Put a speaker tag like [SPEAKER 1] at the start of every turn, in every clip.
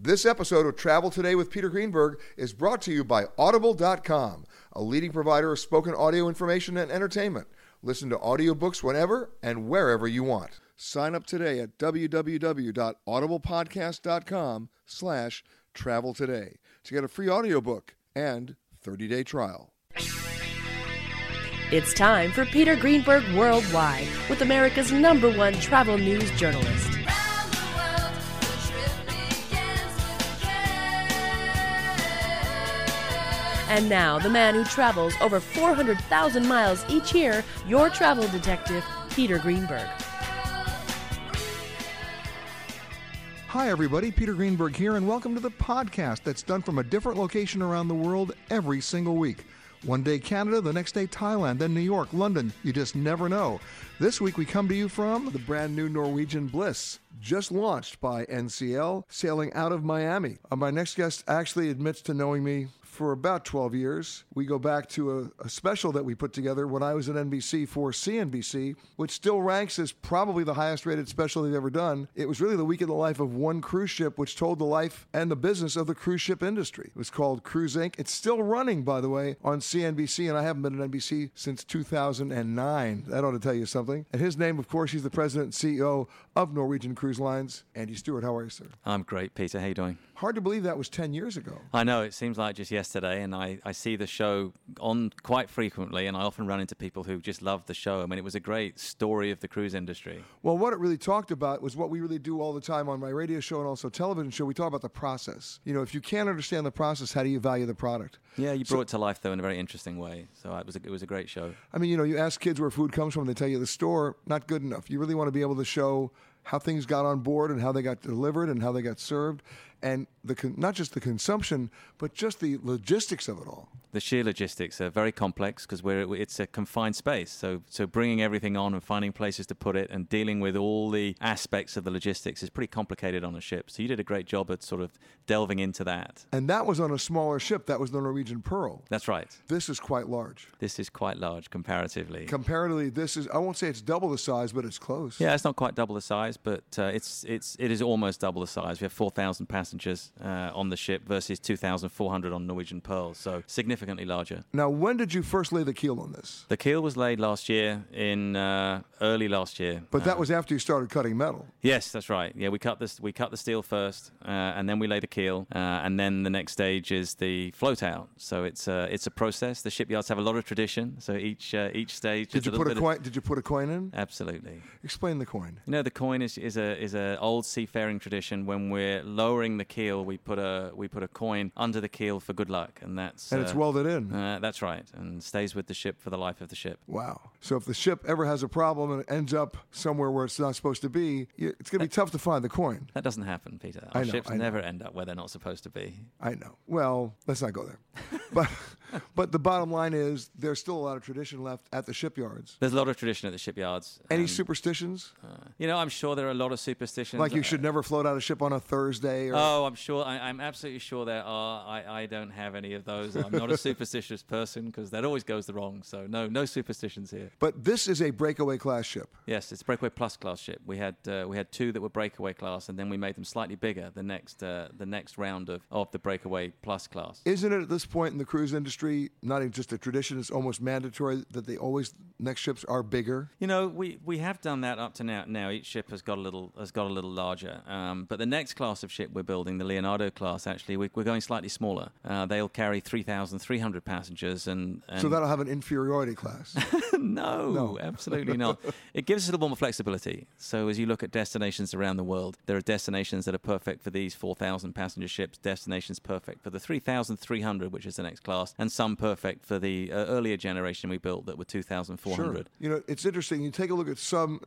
[SPEAKER 1] This episode of Travel Today with Peter Greenberg is brought to you by Audible.com, a leading provider of spoken audio information and entertainment. Listen to audiobooks whenever and wherever you want. Sign up today at www.audiblepodcast.com/travel today to get a free audiobook and 30-day trial.
[SPEAKER 2] It's time for Peter Greenberg Worldwide with America's #1 travel news journalist. And now, the man who travels over 400,000 miles each year, your travel detective, Peter Greenberg.
[SPEAKER 1] Hi, everybody. Peter Greenberg here, and welcome to the podcast that's done from a different location around the world every single week. One day Canada, the next day Thailand, then New York, London. You just never know. This week we come to you from the brand new Norwegian Bliss, just launched by NCL, sailing out of Miami. My next guest actually admits to knowing me for about 12 years. We go back to a special that we put together when I was at NBC for CNBC, which still ranks as probably the highest rated special they've ever done. It was really the week in the life of one cruise ship, which told the life and the business of the cruise ship industry. It was called Cruise Inc. It's still running, by the way, on CNBC, and I haven't been at NBC since 2009. That ought to tell you something. And his name, of course, he's the president and CEO of Norwegian Cruise Lines. Andy Stewart, how are you, sir?
[SPEAKER 3] I'm great, Peter. How you doing?
[SPEAKER 1] Hard to believe that was 10 years ago.
[SPEAKER 3] I know, it seems like just yesterday, and I see the show on quite frequently, and I often run into people who just love the show. I mean, it was a great story of the cruise industry.
[SPEAKER 1] Well, what it really talked about was what we really do all the time on my radio show and also television show. We talk about the process. You know, if you can't understand the process, how do you value the product?
[SPEAKER 3] Yeah, you brought it to life, though, in a very interesting way. So it was a great show.
[SPEAKER 1] I mean, you know, you ask kids where food comes from, they tell you the store, not good enough. You really want to be able to show how things got on board and how they got delivered and how they got served. And not just the consumption, but just the logistics of it all.
[SPEAKER 3] The sheer logistics are very complex because it's a confined space. So bringing everything on and finding places to put it and dealing with all the aspects of the logistics is pretty complicated on a ship. So you did a great job at sort of delving into that.
[SPEAKER 1] And that was on a smaller ship. That was the Norwegian Pearl.
[SPEAKER 3] That's right.
[SPEAKER 1] This is quite large.
[SPEAKER 3] This is quite large comparatively.
[SPEAKER 1] Comparatively, this is, I won't say it's double the size, but it's close.
[SPEAKER 3] Yeah, it's not quite double the size, but it is almost double the size. We have 4,000 passengers on the ship versus 2,400 on Norwegian Pearl, so significantly larger.
[SPEAKER 1] Now, when did you first lay the keel on this?
[SPEAKER 3] The keel was laid last year, early last year.
[SPEAKER 1] But that was after you started cutting metal.
[SPEAKER 3] Yes, that's right. Yeah, we cut the steel first, and then we lay the keel, and then the next stage is the float out. So it's a process. The shipyards have a lot of tradition, so each stage.
[SPEAKER 1] Did you put a coin? Did you put a coin in?
[SPEAKER 3] Absolutely.
[SPEAKER 1] Explain the coin.
[SPEAKER 3] You know, the coin is a old seafaring tradition. When we're lowering the keel, we put a coin under the keel for good luck, and
[SPEAKER 1] it's welded in.
[SPEAKER 3] That's right, and stays with the ship for the life of the ship.
[SPEAKER 1] Wow. So if the ship ever has a problem and it ends up somewhere where it's not supposed to be, it's going to be tough to find the coin.
[SPEAKER 3] That doesn't happen, Peter.
[SPEAKER 1] Our
[SPEAKER 3] ships never end up where they're not supposed to be.
[SPEAKER 1] I know. Well, let's not go there. But the bottom line is there's still a lot of tradition left at the shipyards.
[SPEAKER 3] There's a lot of tradition at the shipyards.
[SPEAKER 1] Any superstitions?
[SPEAKER 3] I'm sure there are a lot of superstitions.
[SPEAKER 1] Like you should never float out a ship on a Thursday?
[SPEAKER 3] I'm sure. I'm absolutely sure there are. I don't have any of those. I'm not a superstitious person because that always goes the wrong. So no superstitions here.
[SPEAKER 1] But this is a breakaway class ship.
[SPEAKER 3] Yes, it's a breakaway plus class ship. We had two that were breakaway class, and then we made them slightly bigger the next round of the breakaway plus class.
[SPEAKER 1] Isn't it at this point in the cruise industry not even just a tradition? It's almost mandatory that next ships are bigger.
[SPEAKER 3] You know, we have done that up to now. Now each ship has got a little larger. But the next class of ship we're building, the Leonardo class, actually we're going slightly smaller. They'll carry 3,300 passengers, and
[SPEAKER 1] so that'll have an inferiority class.
[SPEAKER 3] No, absolutely not. It gives us a little more flexibility. So as you look at destinations around the world, there are destinations that are perfect for these 4,000 passenger ships, destinations perfect for the 3,300, which is the next class, and some perfect for the earlier generation we built that were 2,400.
[SPEAKER 1] Sure. You know, it's interesting. You take a look at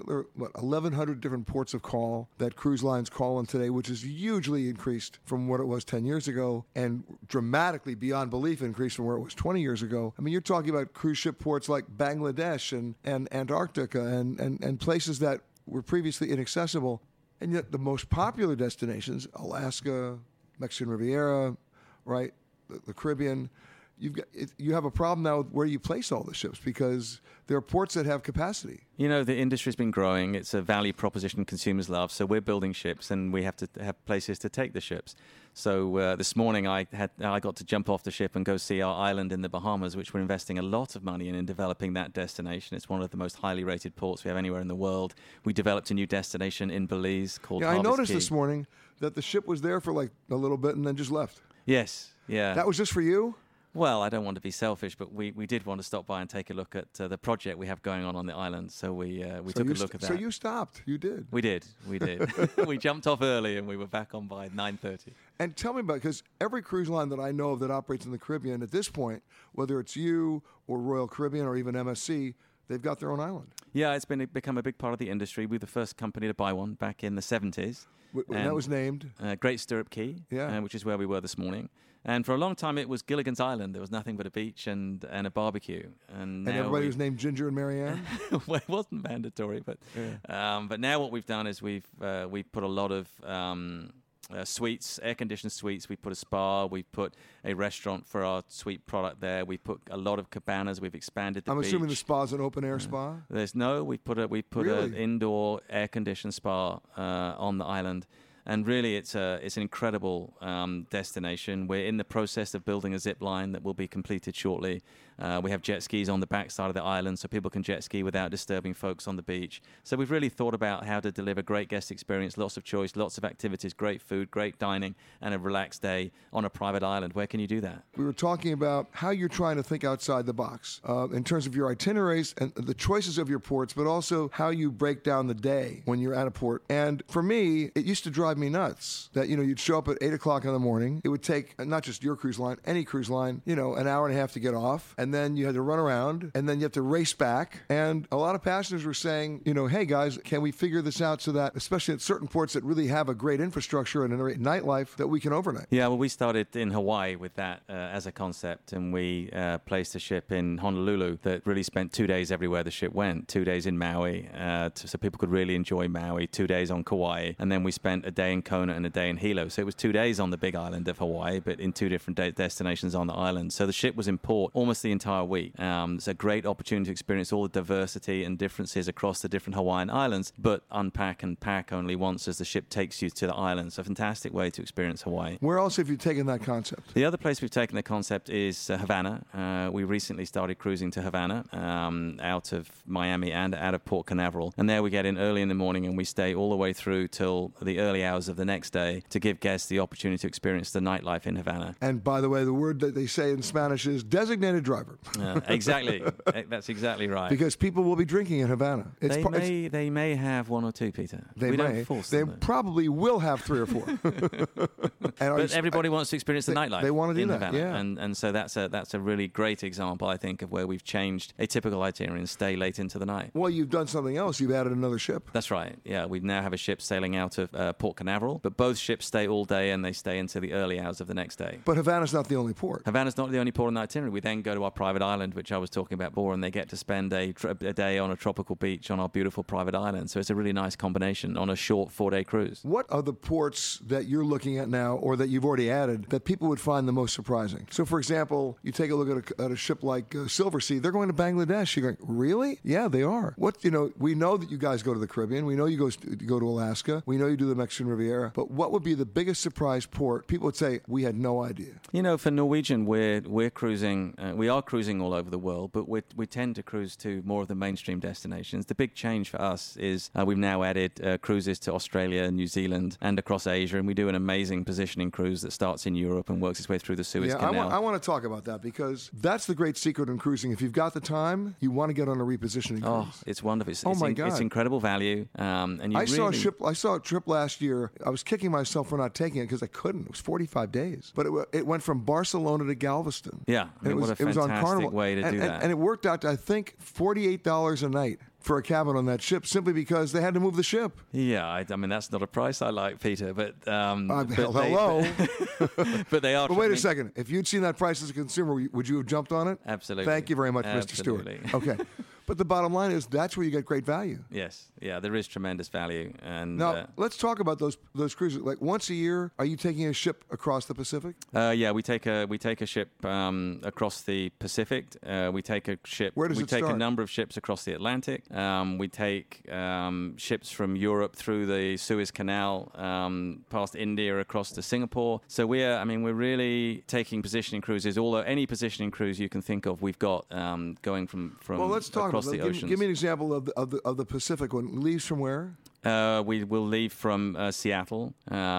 [SPEAKER 1] 1,100 different ports of call that cruise lines call on today, which is hugely increased from what it was 10 years ago and dramatically beyond belief increased from where it was 20 years ago. I mean, you're talking about cruise ship ports like Bangladesh and Antarctica and places that were previously inaccessible. And yet the most popular destinations, Alaska, Mexican Riviera, right, the Caribbean, you have a problem now with where you place all the ships because there are ports that have capacity.
[SPEAKER 3] You know, the industry's been growing. It's a value proposition consumers love. So we're building ships, and we have to have places to take the ships. So this morning I got to jump off the ship and go see our island in the Bahamas, which we're investing a lot of money in developing that destination. It's one of the most highly rated ports we have anywhere in the world. We developed a new destination in Belize called Harvest
[SPEAKER 1] I noticed
[SPEAKER 3] Key.
[SPEAKER 1] this morning that the ship was there for like a little bit and then just left.
[SPEAKER 3] Yes, yeah.
[SPEAKER 1] That was just for you?
[SPEAKER 3] Well, I don't want to be selfish, but we did want to stop by and take a look at the project we have going on the island. So we took a look at that.
[SPEAKER 1] So you stopped. You did.
[SPEAKER 3] We did. We jumped off early and we were back on by 9:30.
[SPEAKER 1] And tell me about, because every cruise line that I know of that operates in the Caribbean at this point, whether it's you or Royal Caribbean or even MSC, they've got their own island.
[SPEAKER 3] Yeah, it's become a big part of the industry. We were the first company to buy one back in the 70s.
[SPEAKER 1] And that was named?
[SPEAKER 3] Great Stirrup Key, which is where we were this morning. And for a long time, it was Gilligan's Island. There was nothing but a beach and a barbecue. And
[SPEAKER 1] everybody was named Ginger and Marianne?
[SPEAKER 3] Well, it wasn't mandatory, but now what we've done is we've put a lot of suites, air-conditioned suites. We put a spa. We put a restaurant for our suite product there. We put a lot of cabanas. We've expanded the beach.
[SPEAKER 1] I'm assuming the spa's an open-air spa?
[SPEAKER 3] We put an indoor air-conditioned spa on the island. And really, it's an incredible destination. We're in the process of building a zip line that will be completed shortly. We have jet skis on the backside of the island so people can jet ski without disturbing folks on the beach. So we've really thought about how to deliver great guest experience, lots of choice, lots of activities, great food, great dining, and a relaxed day on a private island. Where can you do that?
[SPEAKER 1] We were talking about how you're trying to think outside the box in terms of your itineraries and the choices of your ports, but also how you break down the day when you're at a port. And for me, it used to drive me nuts that, you'd show up at 8 o'clock in the morning. It would take, not just your cruise line, any cruise line, an hour and a half to get off. And then you had to run around, and then you have to race back. And a lot of passengers were saying, hey guys, can we figure this out so that, especially at certain ports that really have a great infrastructure and a great nightlife, that we can overnight? Yeah,
[SPEAKER 3] well, we started in Hawaii with that as a concept, and we placed a ship in Honolulu that really spent 2 days everywhere the ship went. 2 days in Maui, so people could really enjoy Maui. 2 days on Kauai, and then we spent a day in Kona and a day in Hilo. So it was 2 days on the big island of Hawaii, but in two different destinations on the island. So the ship was in port almost the entire week. It's a great opportunity to experience all the diversity and differences across the different Hawaiian islands, but unpack and pack only once as the ship takes you to the islands. A fantastic way to experience Hawaii.
[SPEAKER 1] Where else have you taken that concept?
[SPEAKER 3] The other place we've taken the concept is Havana. We recently started cruising to Havana out of Miami and out of Port Canaveral. And there we get in early in the morning and we stay all the way through till the early hours of the next day to give guests the opportunity to experience the nightlife in Havana.
[SPEAKER 1] And by the way, the word that they say in Spanish is designated driver.
[SPEAKER 3] Exactly. That's exactly right.
[SPEAKER 1] Because people will be drinking in Havana.
[SPEAKER 3] They may have one or two, Peter. We don't force them.
[SPEAKER 1] They probably will have 3 or 4.
[SPEAKER 3] But everybody wants to experience the nightlife.
[SPEAKER 1] They want to do that,
[SPEAKER 3] Havana.
[SPEAKER 1] yeah.
[SPEAKER 3] And so that's a really great example, I think, of where we've changed a typical itinerary and stay late into the night.
[SPEAKER 1] Well, you've done something else. You've added another ship.
[SPEAKER 3] That's right. Yeah, we now have a ship sailing out of Port Canaveral, but both ships stay all day and they stay into the early hours of the next day.
[SPEAKER 1] But Havana's not the only port.
[SPEAKER 3] Havana's not the only port on the itinerary. We then go to our private island, which I was talking about before, and they get to spend a day on a tropical beach on our beautiful private island. So it's a really nice combination on a short 4-day cruise.
[SPEAKER 1] What are the ports that you're looking at now or that you've already added that people would find the most surprising? So, for example, you take a look at a ship like Silversea. They're going to Bangladesh. You're going, really? Yeah, they are. We know that you guys go to the Caribbean. We know you go to Alaska. We know you do the Mexican Riviera. But what would be the biggest surprise port? People would say, we had no idea.
[SPEAKER 3] For Norwegian, we're cruising. We are cruising all over the world, but we tend to cruise to more of the mainstream destinations. The big change for us is we've now added cruises to Australia, New Zealand, and across Asia, and we do an amazing positioning cruise that starts in Europe and works its way through the Suez Canal.
[SPEAKER 1] I want to talk about that because that's the great secret in cruising. If you've got the time, you want to get on a repositioning cruise.
[SPEAKER 3] Oh, it's wonderful.
[SPEAKER 1] My God.
[SPEAKER 3] It's incredible value. I
[SPEAKER 1] saw a trip last year. I was kicking myself for not taking it because I couldn't. It was 45 days. But it went from Barcelona to Galveston.
[SPEAKER 3] Yeah, what a fantastic way to do that.
[SPEAKER 1] And it worked out to, I think, $48 a night for a cabin on that ship simply because they had to move the ship.
[SPEAKER 3] Yeah, I mean, that's not a price I like, Peter, but...
[SPEAKER 1] hello.
[SPEAKER 3] But they are...
[SPEAKER 1] But wait a second. If you'd seen that price as a consumer, would you have jumped on it?
[SPEAKER 3] Absolutely.
[SPEAKER 1] Thank you very much,
[SPEAKER 3] Absolutely.
[SPEAKER 1] Mr. Stewart. Okay. But the bottom line is that's where you get great value.
[SPEAKER 3] Yes, yeah, there is tremendous value. And
[SPEAKER 1] now let's talk about those cruises. Like once a year, are you taking a ship across the Pacific?
[SPEAKER 3] Yeah, we take a ship across the Pacific. We take a ship.
[SPEAKER 1] Where does
[SPEAKER 3] we
[SPEAKER 1] it
[SPEAKER 3] take
[SPEAKER 1] start?
[SPEAKER 3] a number of ships across the Atlantic. We take ships from Europe through the Suez Canal, past India, across to Singapore. So we're really taking positioning cruises. Although any positioning cruise you can think of, we've got going from
[SPEAKER 1] well, let's talk
[SPEAKER 3] across
[SPEAKER 1] about
[SPEAKER 3] the
[SPEAKER 1] that.
[SPEAKER 3] oceans.
[SPEAKER 1] Give me an example of the Pacific one. Leaves from where?
[SPEAKER 3] We will leave from Seattle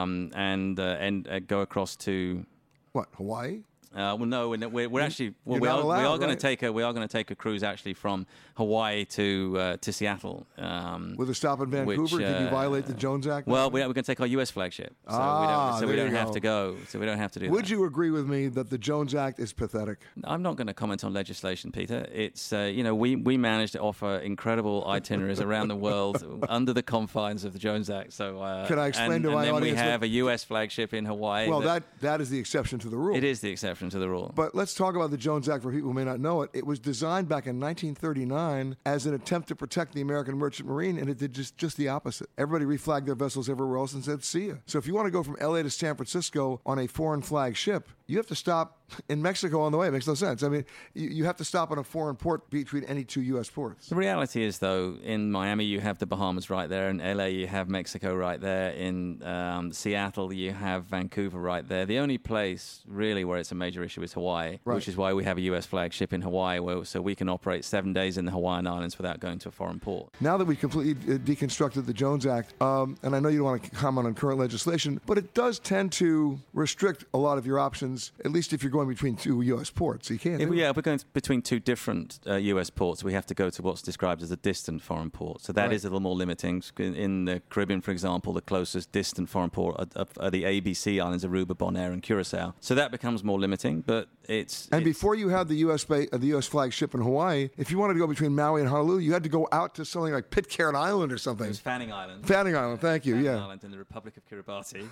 [SPEAKER 3] and go across to
[SPEAKER 1] What, Hawaii?
[SPEAKER 3] Well, no, we're actually
[SPEAKER 1] You're
[SPEAKER 3] we
[SPEAKER 1] not
[SPEAKER 3] are
[SPEAKER 1] allowed,
[SPEAKER 3] going
[SPEAKER 1] right?
[SPEAKER 3] to take a cruise actually from Hawaii to Seattle.
[SPEAKER 1] With a stop in Vancouver?
[SPEAKER 3] which,
[SPEAKER 1] Did you violate the Jones Act?
[SPEAKER 3] Well, we're going to take our U.S. flagship, so we
[SPEAKER 1] there
[SPEAKER 3] don't
[SPEAKER 1] you
[SPEAKER 3] have
[SPEAKER 1] go.
[SPEAKER 3] to go. So we don't have to do
[SPEAKER 1] Would
[SPEAKER 3] that.
[SPEAKER 1] you agree with me that the Jones Act is pathetic?
[SPEAKER 3] I'm not going to comment on legislation, Peter. It's we managed to offer incredible itineraries around the world under the confines of the Jones Act. So
[SPEAKER 1] Can I explain to my
[SPEAKER 3] and then
[SPEAKER 1] audience
[SPEAKER 3] we have
[SPEAKER 1] what-
[SPEAKER 3] a U.S. flagship in Hawaii.
[SPEAKER 1] Well, that is the exception to the rule.
[SPEAKER 3] it is the exception to the rule.
[SPEAKER 1] But let's talk about the Jones Act for people who may not know it. It was designed back in 1939 as an attempt to protect the American merchant marine, and it did just the opposite. Everybody reflagged their vessels everywhere else and said, see ya. So if you want to go from L.A. to San Francisco on a foreign flag ship, you have to stop in Mexico on the way. It makes no sense. I mean, you have to stop on a foreign port between any two U.S. ports.
[SPEAKER 3] The reality is, though, in Miami you have the Bahamas right there, in LA you have Mexico right there, in Seattle you have Vancouver right there. The only place really where it's a major issue is Hawaii,
[SPEAKER 1] Right.
[SPEAKER 3] which is why we have a U.S. flagship in Hawaii, so we can operate 7 days in the Hawaiian Islands without going to a foreign port.
[SPEAKER 1] Now that we've completely deconstructed the Jones Act, and I know you don't want to comment on current legislation, but it does tend to restrict a lot of your options, at least if you're going between two U.S. ports. You can't.
[SPEAKER 3] If
[SPEAKER 1] do it.
[SPEAKER 3] we're going between two different U.S. ports, we have to go to what's described as a distant foreign port. So that
[SPEAKER 1] Right.
[SPEAKER 3] is a little more limiting. In the Caribbean, for example, the closest distant foreign port are the ABC Islands, Aruba, Bonaire, and Curacao. So that becomes more limiting, but it's...
[SPEAKER 1] And
[SPEAKER 3] it's-
[SPEAKER 1] before you had the U.S. flagship in Hawaii, if you wanted to go between Maui and Honolulu, you had to go out to something like Pitcairn Island or something.
[SPEAKER 3] It was Fanning Island.
[SPEAKER 1] Fanning Island, thank you,
[SPEAKER 3] Fanning
[SPEAKER 1] yeah.
[SPEAKER 3] Island in the Republic of Kiribati.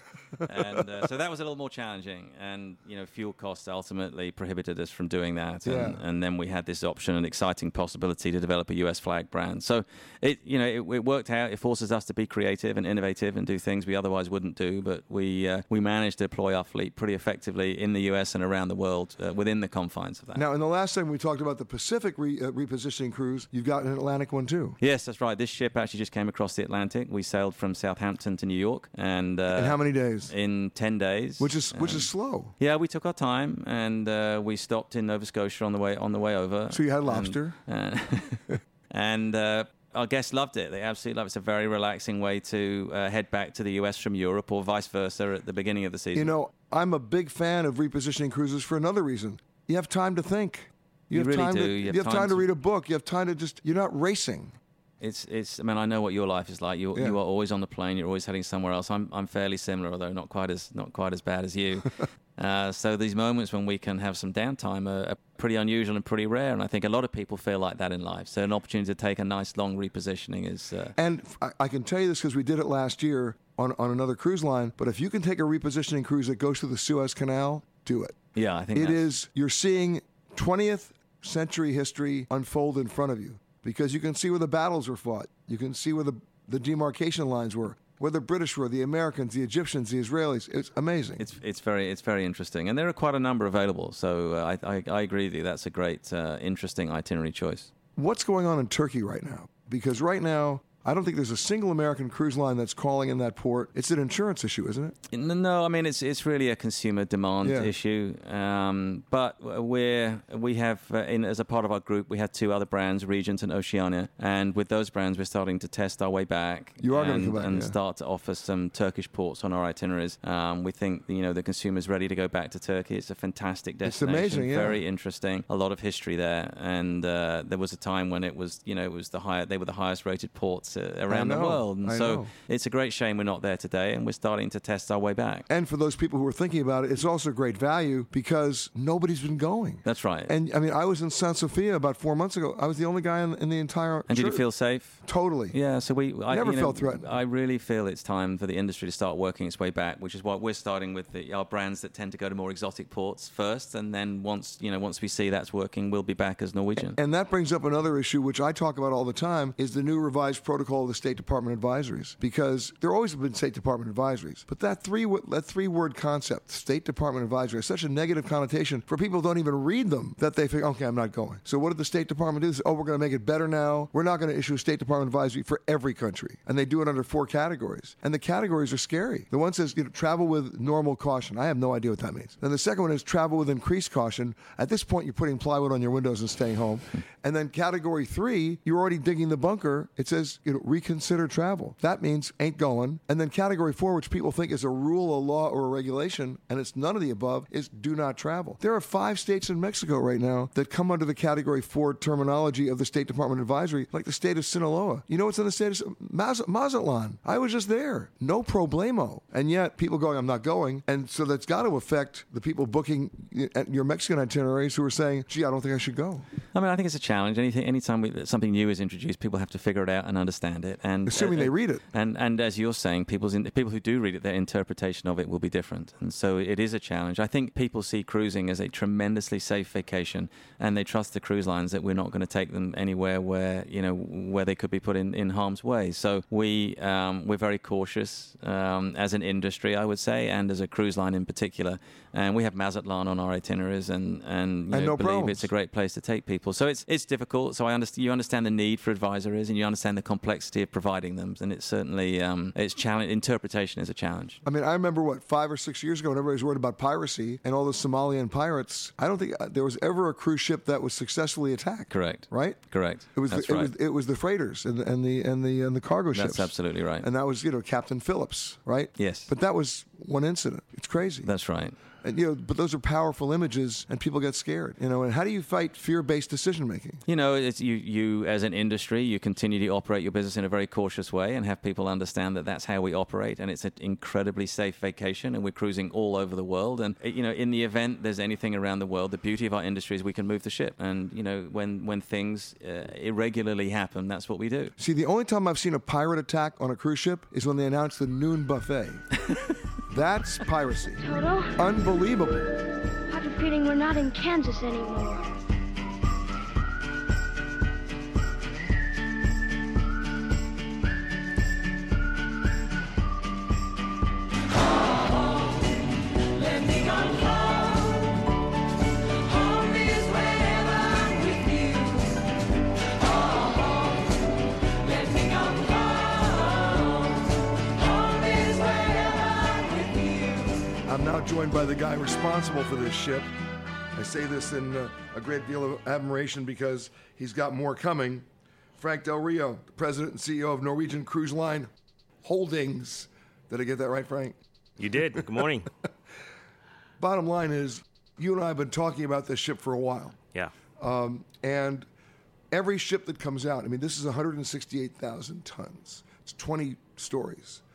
[SPEAKER 3] And so that was a little more challenging. And, fuel costs ultimately prohibited us from doing that. And then we had this option, an exciting possibility to develop a U.S. flag brand. So it worked out. It forces us to be creative and innovative and do things we otherwise wouldn't do. But we managed to deploy our fleet pretty effectively in the U.S. and around the world within the confines of that.
[SPEAKER 1] Now, in the last time we talked about the Pacific repositioning cruise, you've got an Atlantic one too.
[SPEAKER 3] Yes, that's right. This ship actually just came across the Atlantic. We sailed from Southampton to New York. And
[SPEAKER 1] In how many days?
[SPEAKER 3] In 10 days.
[SPEAKER 1] Which is slow.
[SPEAKER 3] Yeah, we took our time and we stopped in Nova Scotia on the way over.
[SPEAKER 1] So you had lobster?
[SPEAKER 3] And our guests loved it. They absolutely loved it. It's a very relaxing way to head back to the US from Europe or vice versa at the beginning of the season.
[SPEAKER 1] I'm a big fan of repositioning cruises for another reason. You have time to think.
[SPEAKER 3] You
[SPEAKER 1] have
[SPEAKER 3] really
[SPEAKER 1] time
[SPEAKER 3] do.
[SPEAKER 1] To,
[SPEAKER 3] You
[SPEAKER 1] you
[SPEAKER 3] have
[SPEAKER 1] have
[SPEAKER 3] time
[SPEAKER 1] time to
[SPEAKER 3] to-
[SPEAKER 1] read a book. You have time to you're not racing.
[SPEAKER 3] It's. I mean, I know what your life is like. You are always on the plane. You're always heading somewhere else. I'm fairly similar, although not quite as bad as you. So these moments when we can have some downtime are pretty unusual and pretty rare. And I think a lot of people feel like that in life. So an opportunity to take a nice long repositioning is.
[SPEAKER 1] And I can tell you this because we did it last year on another cruise line. But if you can take a repositioning cruise that goes through the Suez Canal, do it.
[SPEAKER 3] Yeah, I think
[SPEAKER 1] You're seeing 20th century history unfold in front of you because you can see where the battles were fought. You can see where the demarcation lines were, where the British were, the Americans, the Egyptians, the Israelis. It's amazing.
[SPEAKER 3] It's very interesting, and there are quite a number available. So I agree with you. That's a great, interesting itinerary choice.
[SPEAKER 1] What's going on in Turkey right now? Because right now, I don't think there's a single American cruise line that's calling in that port. It's an insurance issue, isn't it?
[SPEAKER 3] No, I mean it's really a consumer demand issue. But we have as a part of our group, we have two other brands, Regent and Oceania, and with those brands, we're starting to test our way back.
[SPEAKER 1] You are going to come back,
[SPEAKER 3] and start to offer some Turkish ports on our itineraries. We think the consumer's ready to go back to Turkey. It's a fantastic destination.
[SPEAKER 1] It's amazing, yeah.
[SPEAKER 3] Very interesting. A lot of history there, and there was a time when it was they were the highest rated ports markets around the world. And so it's a great shame we're not there today, and we're starting to test our way back.
[SPEAKER 1] And for those people who are thinking about it, it's also great value because nobody's been going.
[SPEAKER 3] That's right.
[SPEAKER 1] And I mean, I was in San Sofia about 4 months ago. I was the only guy in the entire
[SPEAKER 3] And
[SPEAKER 1] church.
[SPEAKER 3] did you feel safe?
[SPEAKER 1] Totally.
[SPEAKER 3] Yeah, so I
[SPEAKER 1] never felt threatened.
[SPEAKER 3] I really feel it's time for the industry to start working its way back, which is why we're starting with our brands that tend to go to more exotic ports first, and then once we see that's working, we'll be back as Norwegian.
[SPEAKER 1] And that brings up another issue, which I talk about all the time, is the new revised protocol of the State Department advisories. Because there always have been State Department advisories, but that three-word concept, State Department advisory, has such a negative connotation for people who don't even read them that they think, okay, I'm not going. So what did the State Department do? They say, we're going to make it better now. We're not going to issue a State Department advisory for every country. And they do it under 4 categories. And the categories are scary. The one says, travel with normal caution. I have no idea what that means. Then the second one is travel with increased caution. At this point, you're putting plywood on your windows and staying home. And then category 3, you're already digging the bunker. It says, reconsider travel. That means ain't going. And then category 4, which people think is a rule, a law, or a regulation, and it's none of the above, is do not travel. There are 5 states in Mexico right now that come under the category 4 terminology of the State Department advisory, like the state of Sinaloa. You know what's in the state of Mazatlan? I was just there. No problemo. And yet people going, I'm not going. And so that's got to affect the people booking your Mexican itineraries who are saying, gee, I don't think I should go.
[SPEAKER 3] I mean, I think it's a challenge. Anytime something new is introduced, people have to figure it out and understand it. And
[SPEAKER 1] assuming they read it.
[SPEAKER 3] And as you're saying, people who do read it, their interpretation of it will be different. And so it is a challenge. I think people see cruising as a tremendously safe vacation, and they trust the cruise lines that we're not going to take them anywhere where they could be put in harm's way. So we're very cautious as an industry, I would say, and as a cruise line in particular. And we have Mazatlan on our itineraries, and
[SPEAKER 1] no
[SPEAKER 3] believe
[SPEAKER 1] problems.
[SPEAKER 3] It's a great place to take people. So it's difficult. So you understand the need for advisories, and you understand the complexity of providing them. And it's certainly it's challenge. Interpretation is a challenge.
[SPEAKER 1] I mean, I remember 5 or 6 years ago, when everybody was worried about piracy and all the Somalian pirates. I don't think there was ever a cruise ship that was successfully attacked.
[SPEAKER 3] Correct.
[SPEAKER 1] Right.
[SPEAKER 3] Correct.
[SPEAKER 1] It was it was the freighters and the cargo ships.
[SPEAKER 3] That's absolutely right.
[SPEAKER 1] And that was Captain Phillips, right?
[SPEAKER 3] Yes.
[SPEAKER 1] But that was one incident. It's crazy.
[SPEAKER 3] That's right.
[SPEAKER 1] And, but those are powerful images, and people get scared. And how do you fight fear-based decision making?
[SPEAKER 3] It's you as an industry, you continue to operate your business in a very cautious way, and have people understand that that's how we operate, and it's an incredibly safe vacation, and we're cruising all over the world. And in the event there's anything around the world, the beauty of our industry is we can move the ship. And when things irregularly happen, that's what we do.
[SPEAKER 1] See, the only time I've seen a pirate attack on a cruise ship is when they announced the noon buffet. That's piracy.
[SPEAKER 4] Toto?
[SPEAKER 1] Unbelievable.
[SPEAKER 4] I have a feeling we're not in Kansas anymore.
[SPEAKER 1] I'm now joined by the guy responsible for this ship. I say this in a great deal of admiration because he's got more coming. Frank Del Rio, the president and CEO of Norwegian Cruise Line Holdings. Did I get that right, Frank?
[SPEAKER 5] You did. Good morning.
[SPEAKER 1] Bottom line is, you and I have been talking about this ship for a while.
[SPEAKER 5] Yeah.
[SPEAKER 1] And every ship that comes out, I mean, this is 168,000 tons. It's 20 stories.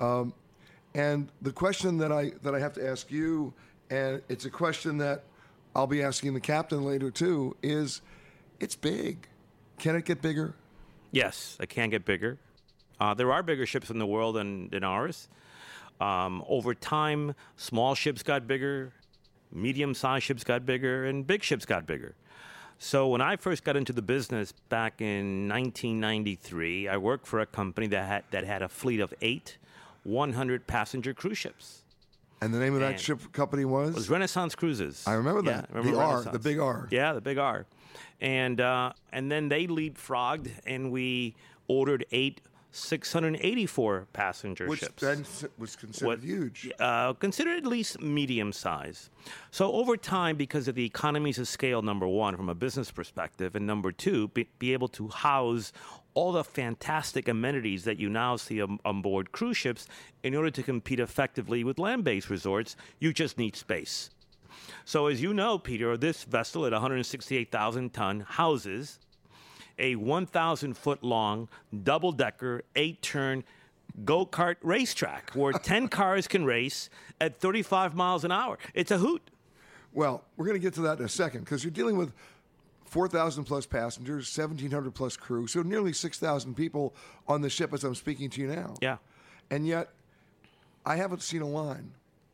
[SPEAKER 1] And the question that I have to ask you, and it's a question that I'll be asking the captain later too, is it's big. Can it get bigger?
[SPEAKER 5] Yes, it can get bigger. There are bigger ships in the world than ours. Over time, small ships got bigger, medium-sized ships got bigger, and big ships got bigger. So when I first got into the business back in 1993, I worked for a company that had a fleet of 8 100-passenger cruise ships.
[SPEAKER 1] And the name of that ship company was?
[SPEAKER 5] It was Renaissance Cruises.
[SPEAKER 1] I remember that.
[SPEAKER 5] Yeah, remember
[SPEAKER 1] the
[SPEAKER 5] Renaissance.
[SPEAKER 1] R, the big R.
[SPEAKER 5] Yeah, the big R. And then they leapfrogged, and we ordered 8 684-passenger
[SPEAKER 1] Which
[SPEAKER 5] ships.
[SPEAKER 1] then was considered huge.
[SPEAKER 5] Considered at least medium size. So over time, because of the economies of scale, number one, from a business perspective, and number two, be able to house all the fantastic amenities that you now see on board cruise ships, in order to compete effectively with land-based resorts, you just need space. So as you know, Peter, this vessel at 168,000 ton houses a 1,000-foot-long, double-decker, 8-turn go-kart racetrack where 10 cars can race at 35 miles an hour. It's a hoot.
[SPEAKER 1] Well, we're going to get to that in a second because you're dealing with 4,000 plus passengers, 1,700 plus crew, so nearly 6,000 people on the ship as I'm speaking to you now.
[SPEAKER 5] Yeah.
[SPEAKER 1] And yet, I haven't seen a line,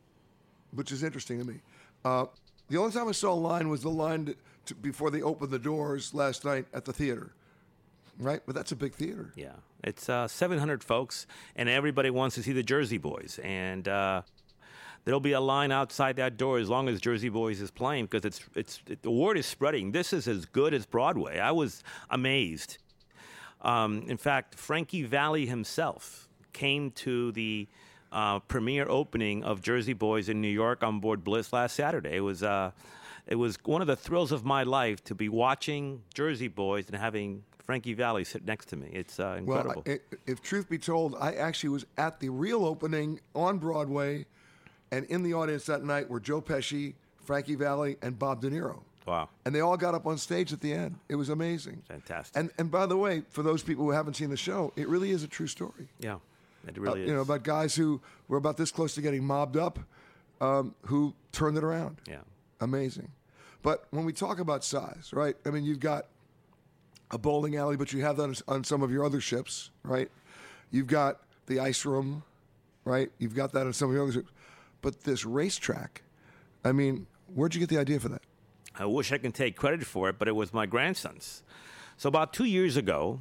[SPEAKER 1] which is interesting to me. The only time I saw a line was the line before they opened the doors last night at the theater, right? But that's a big theater.
[SPEAKER 5] Yeah. It's 700 folks, and everybody wants to see the Jersey Boys. And there'll be a line outside that door as long as Jersey Boys is playing because the word is spreading. This is as good as Broadway. I was amazed. In fact, Frankie Valli himself came to the premiere opening of Jersey Boys in New York on board Bliss last Saturday. It was one of the thrills of my life to be watching Jersey Boys and having Frankie Valli sit next to me. It's incredible.
[SPEAKER 1] Well, if truth be told, I actually was at the real opening on Broadway, and in the audience that night were Joe Pesci, Frankie Valli, and Bob De Niro.
[SPEAKER 5] Wow.
[SPEAKER 1] And they all got up on stage at the end. It was amazing.
[SPEAKER 5] Fantastic.
[SPEAKER 1] And by the way, for those people who haven't seen the show, it really is a true story.
[SPEAKER 5] Yeah, it really is.
[SPEAKER 1] You know, about guys who were about this close to getting mobbed up, who turned it around.
[SPEAKER 5] Yeah.
[SPEAKER 1] Amazing. But when we talk about size, right? I mean, you've got a bowling alley, but you have that on some of your other ships, right? You've got the ice room, right? You've got that on some of your other ships. But this racetrack, I mean, where'd you get the idea for that?
[SPEAKER 5] I wish I could take credit for it, but it was my grandson's. So about 2 years ago,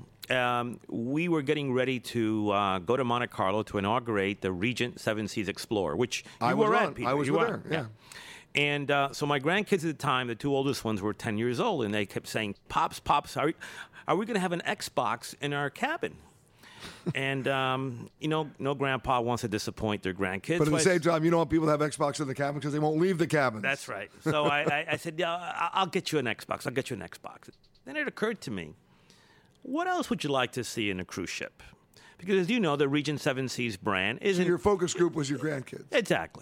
[SPEAKER 5] we were getting ready to go to Monte Carlo to inaugurate the Regent Seven Seas Explorer, which you were at, Peter.
[SPEAKER 1] I was there, yeah.
[SPEAKER 5] And so my grandkids at the time, the two oldest ones, were 10 years old, and they kept saying, Pops, are we going to have an Xbox in our cabin? And, no grandpa wants to disappoint their grandkids.
[SPEAKER 1] But at the same time, you don't want people to have Xbox in the cabin because they won't leave the cabin.
[SPEAKER 5] That's right. So I said, yeah, I'll get you an Xbox. Then it occurred to me, what else would you like to see in a cruise ship? Because as you know, the Regent Seven Seas brand isn't...
[SPEAKER 1] So your focus group was your grandkids.
[SPEAKER 5] Exactly.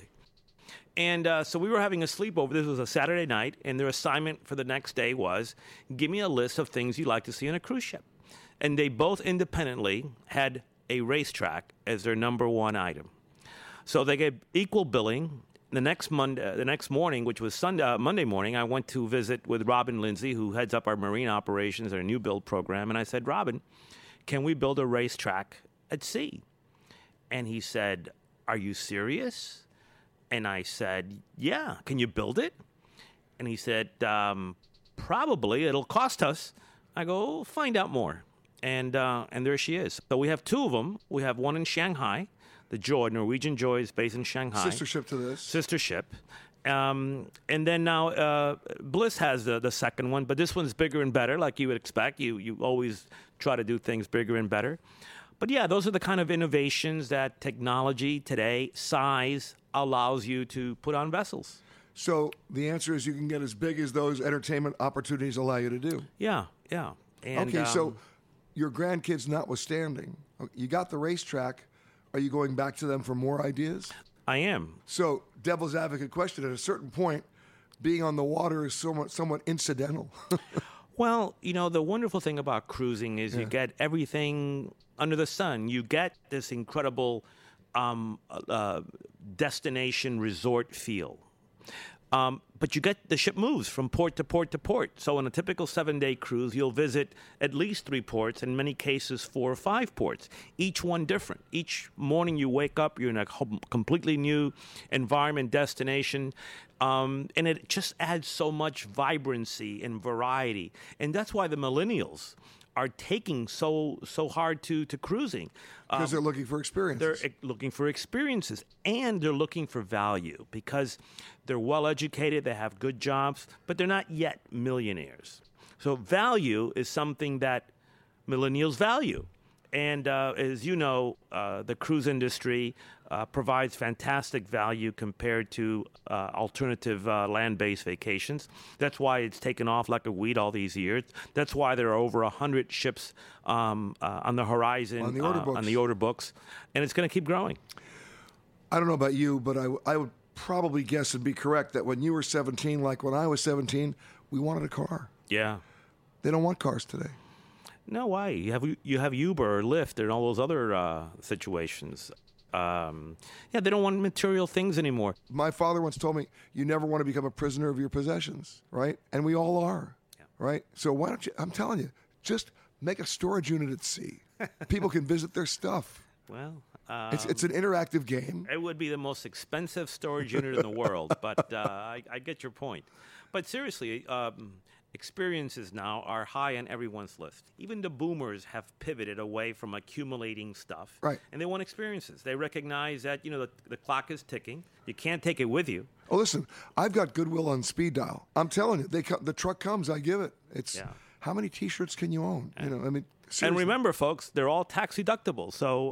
[SPEAKER 5] And so we were having a sleepover. This was a Saturday night, and their assignment for the next day was, give me a list of things you'd like to see on a cruise ship. And they both independently had a racetrack as their number one item. So they gave equal billing. The next morning, which was Monday morning, I went to visit with Robin Lindsay, who heads up our marine operations, our new build program. And I said, Robin, can we build a racetrack at sea? And he said, are you serious? And I said, yeah, can you build it? And he said, probably, it'll cost us. I go, find out more. And there she is. So we have two of them. We have one in Shanghai, the Joy, Norwegian Joy is based in Shanghai.
[SPEAKER 1] Sister ship to this.
[SPEAKER 5] Sister ship. And then now Bliss has the second one, but this one's bigger and better, like you would expect. You always try to do things bigger and better. But yeah, those are the kind of innovations that technology today, size, allows you to put on vessels.
[SPEAKER 1] So the answer is you can get as big as those entertainment opportunities allow you to do.
[SPEAKER 5] Yeah. And,
[SPEAKER 1] okay, so your grandkids notwithstanding, you got the racetrack. Are you going back to them for more ideas?
[SPEAKER 5] I am.
[SPEAKER 1] So devil's advocate question, at a certain point, being on the water is somewhat incidental.
[SPEAKER 5] Well, the wonderful thing about cruising is you get everything under the sun. You get this incredible destination resort feel. But the ship moves from port to port to port. So on a typical 7-day cruise, you'll visit at least 3 ports, in many cases 4 or 5 ports, each one different. Each morning you wake up, you're in a completely new environment, destination, and it just adds so much vibrancy and variety. And that's why the millennials are taking so hard to cruising.
[SPEAKER 1] Because they're looking for experiences.
[SPEAKER 5] They're looking for experiences, and they're looking for value because they're well-educated, they have good jobs, but they're not yet millionaires. So value is something that millennials value. And as you know, the cruise industry provides fantastic value compared to alternative land-based vacations. That's why it's taken off like a weed all these years. That's why there are over 100 ships on the horizon,
[SPEAKER 1] on the
[SPEAKER 5] order books, and it's going to keep growing.
[SPEAKER 1] I don't know about you, but I would probably guess and be correct that when you were 17, like when I was 17, we wanted a car.
[SPEAKER 5] Yeah.
[SPEAKER 1] They don't want cars today.
[SPEAKER 5] No, why? You have Uber or Lyft and all those other situations. They don't want material things anymore.
[SPEAKER 1] My father once told me, you never want to become a prisoner of your possessions, right? And we all are, right? So why don't you, I'm telling you, just make a storage unit at sea. People can visit their stuff.
[SPEAKER 5] Well,
[SPEAKER 1] it's an interactive game.
[SPEAKER 5] It would be the most expensive storage unit in the world, but I get your point. But seriously, experiences now are high on everyone's list. Even the boomers have pivoted away from accumulating stuff,
[SPEAKER 1] right?
[SPEAKER 5] And they want experiences. They recognize that the clock is ticking. You can't take it with you.
[SPEAKER 1] Oh, listen, I've got Goodwill on speed dial. I'm telling you, the truck comes, I give it. It's how many T-shirts can you own? I mean. Seriously.
[SPEAKER 5] And remember, folks, they're all tax deductible. So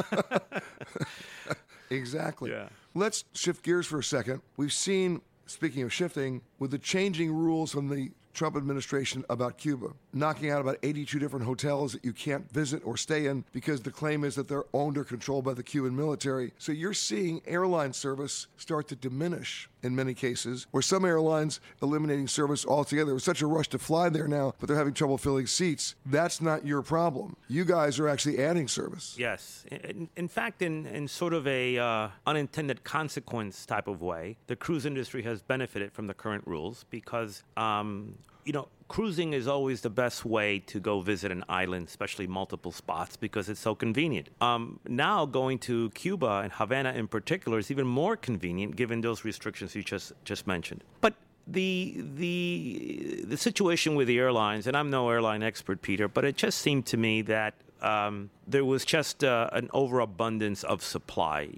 [SPEAKER 1] exactly.
[SPEAKER 5] Yeah.
[SPEAKER 1] Let's shift gears for a second. We've seen, speaking of shifting, with the changing rules from the Trump administration about Cuba, knocking out about 82 different hotels that you can't visit or stay in because the claim is that they're owned or controlled by the Cuban military. So you're seeing airline service start to diminish in many cases, or some airlines eliminating service altogether. There's such a rush to fly there now, but they're having trouble filling seats. That's not your problem. You guys are actually adding service.
[SPEAKER 5] Yes. In fact, in sort of a unintended consequence type of way, the cruise industry has benefited from the current rules because cruising is always the best way to go visit an island, especially multiple spots, because it's so convenient. Now going to Cuba and Havana in particular is even more convenient given those restrictions you just mentioned. But the situation with the airlines, and I'm no airline expert, Peter, but it just seemed to me that there was just an overabundance of supply.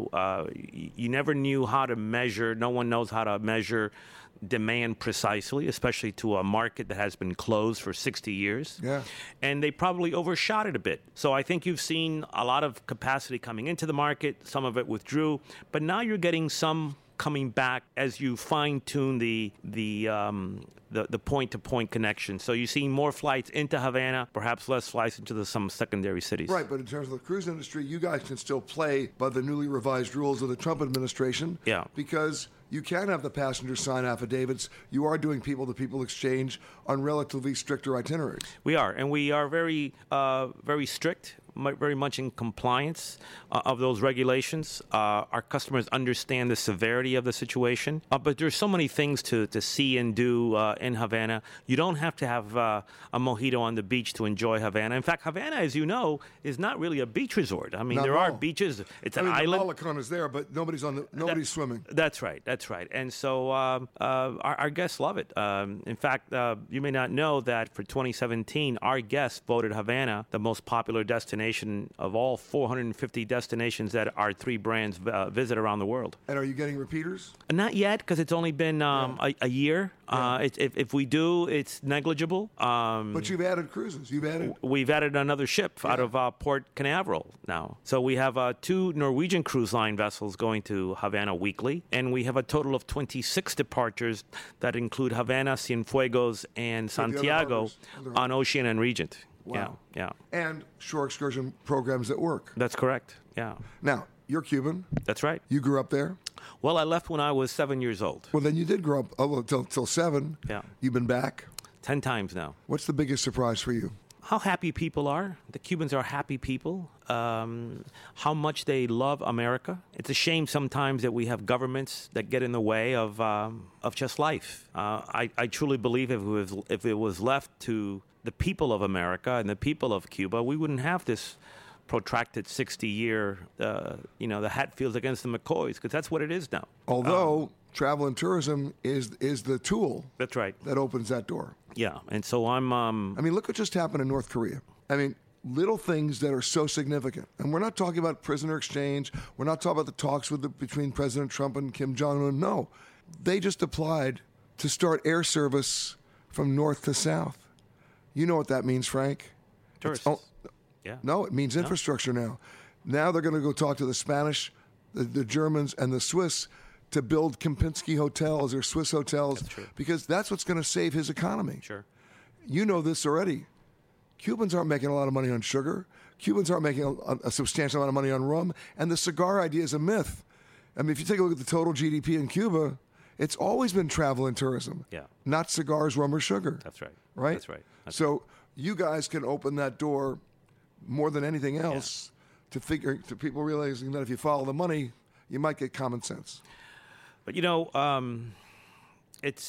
[SPEAKER 5] You never knew how to measure. No one knows how to measure demand precisely, especially to a market that has been closed for 60 years.
[SPEAKER 1] Yeah.
[SPEAKER 5] And they probably overshot it a bit. So I think you've seen a lot of capacity coming into the market. Some of it withdrew. But now you're getting some coming back as you fine-tune the point-to-point connection. So you're seeing more flights into Havana, perhaps less flights into some secondary cities.
[SPEAKER 1] Right, but in terms of the cruise industry, you guys can still play by the newly revised rules of the Trump administration.
[SPEAKER 5] Yeah.
[SPEAKER 1] Because you can have the passengers sign affidavits. You are doing people-to-people exchange on relatively stricter itineraries.
[SPEAKER 5] We are, and we are very, very strict, very much in compliance of those regulations. Our customers understand the severity of the situation, but there's so many things to see and do in Havana. You don't have to have a mojito on the beach to enjoy Havana. In fact, Havana, as you know, is not really a beach resort. I mean, there are beaches. It's an island.
[SPEAKER 1] The Malecon is there, but nobody's swimming.
[SPEAKER 5] That's right. And so our guests love it. In fact, you may not know that for 2017, our guests voted Havana the most popular destination of all 450 destinations that our three brands visit around the world.
[SPEAKER 1] And are you getting repeaters?
[SPEAKER 5] Not yet, because it's only been a year. Yeah. If we do, it's negligible.
[SPEAKER 1] But you've added cruises.
[SPEAKER 5] We've added another ship out of Port Canaveral now. So we have 2 Norwegian Cruise Line vessels going to Havana weekly, and we have a total of 26 departures that include Havana, Cienfuegos, and Santiago on Ocean and Regent.
[SPEAKER 1] Wow.
[SPEAKER 5] Yeah.
[SPEAKER 1] And shore excursion programs that work.
[SPEAKER 5] That's correct. Yeah.
[SPEAKER 1] Now, you're Cuban.
[SPEAKER 5] That's right.
[SPEAKER 1] You grew up there?
[SPEAKER 5] Well, I left when I was 7 years old.
[SPEAKER 1] Well, then you did grow up till 7.
[SPEAKER 5] Yeah.
[SPEAKER 1] You've been back?
[SPEAKER 5] 10 times now.
[SPEAKER 1] What's the biggest surprise for you?
[SPEAKER 5] How happy people are. The Cubans are happy people. How much they love America. It's a shame sometimes that we have governments that get in the way of just life. I truly believe if it was left to the people of America and the people of Cuba, we wouldn't have this protracted 60-year, the Hatfields against the McCoys, because that's what it is now.
[SPEAKER 1] Although travel and tourism is the tool.
[SPEAKER 5] That's right.
[SPEAKER 1] That opens that door.
[SPEAKER 5] Yeah, and so I'm...
[SPEAKER 1] I mean, look what just happened in North Korea. I mean, little things that are so significant. And we're not talking about prisoner exchange. We're not talking about the talks between President Trump and Kim Jong-un. No. They just applied to start air service from north to south. You know what that means, Frank?
[SPEAKER 5] Tourists. Yeah.
[SPEAKER 1] No, it means infrastructure now. Now they're going to go talk to the Spanish, the Germans, and the Swiss to build Kempinski hotels or Swiss hotels, because that's what's going to save his economy.
[SPEAKER 5] Sure.
[SPEAKER 1] You know this already. Cubans aren't making a lot of money on sugar. Cubans aren't making a substantial amount of money on rum. And the cigar idea is a myth. I mean, if you take a look at the total GDP in Cuba, it's always been travel and tourism.
[SPEAKER 5] Yeah.
[SPEAKER 1] Not cigars, rum, or sugar.
[SPEAKER 5] That's right.
[SPEAKER 1] Right?
[SPEAKER 5] That's right.
[SPEAKER 1] So you guys can open that door more than anything else to people realizing that if you follow the money, you might get common sense.
[SPEAKER 5] But it's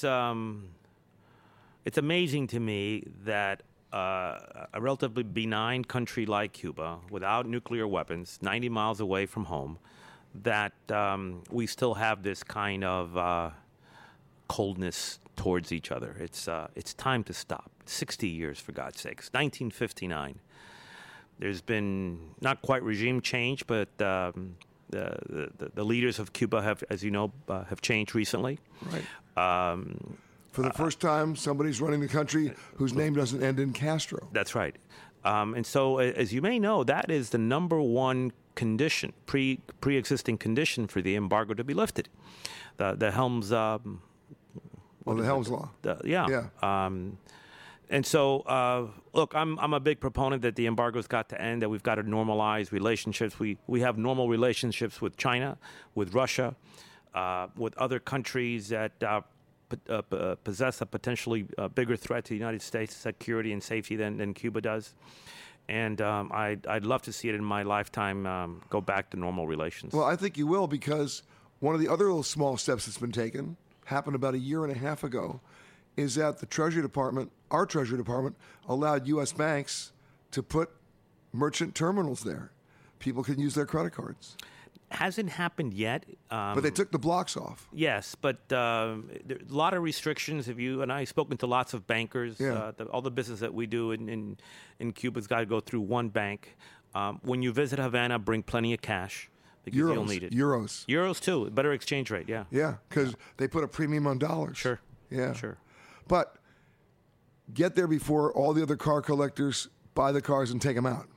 [SPEAKER 5] amazing to me that a relatively benign country like Cuba, without nuclear weapons, 90 miles away from home, that we still have this kind of coldness towards each other. It's time to stop. 60 years, for God's sakes. 1959. There's been not quite regime change, but the leaders of Cuba have, as you know, have changed recently.
[SPEAKER 1] Right. For the first time, somebody's running the country whose name doesn't end in Castro.
[SPEAKER 5] That's right. And so, as you may know, that is the number one condition, pre-existing condition for the embargo to be lifted. The Helms.
[SPEAKER 1] The Helms Law.
[SPEAKER 5] Yeah. And so, look, I'm a big proponent that the embargo's got to end, that we've got to normalize relationships. We have normal relationships with China, with Russia, with other countries that possess a potentially bigger threat to the United States security and safety than Cuba does. And I'd love to see it in my lifetime go back to normal relations.
[SPEAKER 1] Well, I think you will, because one of the other little small steps that's been taken happened about a year and a half ago, is that the Treasury Department, our Treasury Department, allowed U.S. banks to put merchant terminals there. People can use their credit cards.
[SPEAKER 5] Hasn't happened yet.
[SPEAKER 1] But they took the blocks off.
[SPEAKER 5] Yes, but there are a lot of restrictions. Have you and I have spoken to lots of bankers.
[SPEAKER 1] Yeah.
[SPEAKER 5] All the business that we do in Cuba's got to go through one bank. When you visit Havana, bring plenty of cash. Because you'll need it.
[SPEAKER 1] Euros
[SPEAKER 5] too. Better exchange rate, yeah.
[SPEAKER 1] Yeah, because they put a premium on dollars.
[SPEAKER 5] Sure.
[SPEAKER 1] Yeah.
[SPEAKER 5] Sure.
[SPEAKER 1] But get there before all the other car collectors buy the cars and take them out.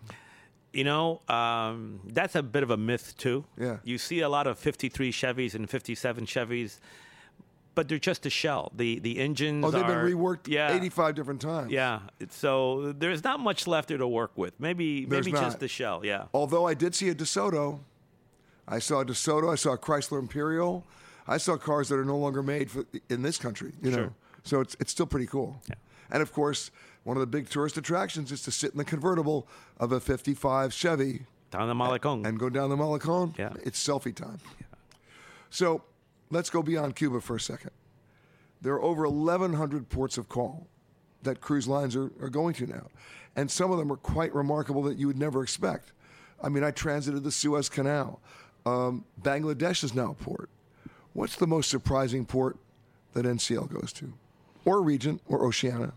[SPEAKER 5] That's a bit of a myth, too.
[SPEAKER 1] Yeah.
[SPEAKER 5] You see a lot of 53 Chevys and 57 Chevys, but they're just a shell. The engines
[SPEAKER 1] they've been
[SPEAKER 5] are
[SPEAKER 1] reworked 85 different times.
[SPEAKER 5] Yeah. So there's not much left there to work with. Maybe just the shell, yeah.
[SPEAKER 1] Although I did see a DeSoto. I saw a DeSoto. I saw a Chrysler Imperial. I saw cars that are no longer made in this country, you know. So it's still pretty cool.
[SPEAKER 5] Yeah.
[SPEAKER 1] And, of course, one of the big tourist attractions is to sit in the convertible of a 55 Chevy.
[SPEAKER 5] Down the Malecón.
[SPEAKER 1] And go down the Malecón.
[SPEAKER 5] Yeah.
[SPEAKER 1] It's selfie time. Yeah. So let's go beyond Cuba for a second. There are over 1,100 ports of call that cruise lines are going to now. And some of them are quite remarkable that you would never expect. I mean, I transited the Suez Canal. Bangladesh is now a port. What's the most surprising port that NCL goes to? Or Regent or Oceania?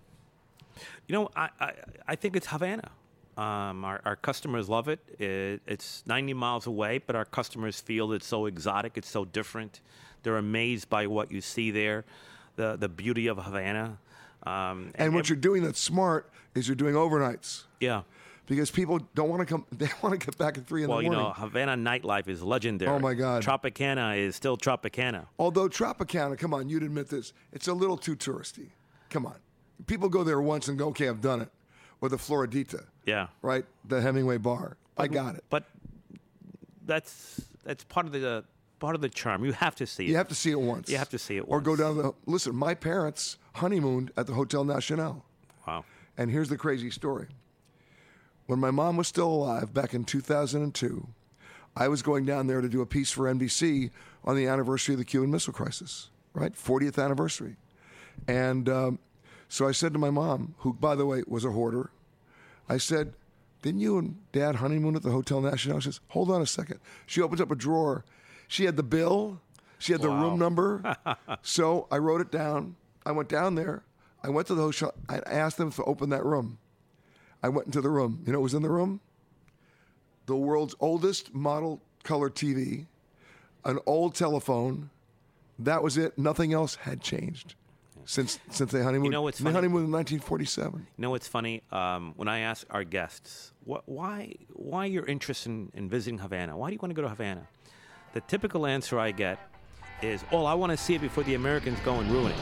[SPEAKER 5] I think it's Havana. Our customers love it. It's 90 miles away, but our customers feel it's so exotic, it's so different. They're amazed by what you see there, the beauty of Havana.
[SPEAKER 1] And what you're doing that's smart is you're doing overnights.
[SPEAKER 5] Yeah.
[SPEAKER 1] Because people don't want to come, they want to get back at 3 in the morning.
[SPEAKER 5] Well, Havana nightlife is legendary.
[SPEAKER 1] Oh, my God.
[SPEAKER 5] Tropicana is still Tropicana.
[SPEAKER 1] Although Tropicana, come on, you'd admit this, it's a little too touristy. Come on. People go there once and go, okay, I've done it. Or the Floridita.
[SPEAKER 5] Yeah.
[SPEAKER 1] Right? The Hemingway bar. I got it.
[SPEAKER 5] But that's part of the charm. You have to see it.
[SPEAKER 1] You have to see it once.
[SPEAKER 5] You have to see it
[SPEAKER 1] Or
[SPEAKER 5] once.
[SPEAKER 1] go down listen, my parents honeymooned at the Hotel Nacional.
[SPEAKER 5] Wow.
[SPEAKER 1] And here's the crazy story. When my mom was still alive back in 2002, I was going down there to do a piece for NBC on the anniversary of the Cuban Missile Crisis, right? 40th anniversary. And so I said to my mom, who, by the way, was a hoarder, I said, didn't you and Dad honeymoon at the Hotel Nacional? She says, hold on a second. She opens up a drawer. She had the bill. She had the room number. So I wrote it down. I went down there. I went to the hotel. I asked them to open that room. I went into the room. You know what was in the room? The world's oldest model color TV, an old telephone. That was it. Nothing else had changed since they honeymooned.
[SPEAKER 5] You know what's funny?
[SPEAKER 1] They honeymooned in 1947.
[SPEAKER 5] You know what's funny? When I ask our guests, why you're interested in visiting Havana? Why do you want to go to Havana? The typical answer I get is, oh, I want to see it before the Americans go and ruin it.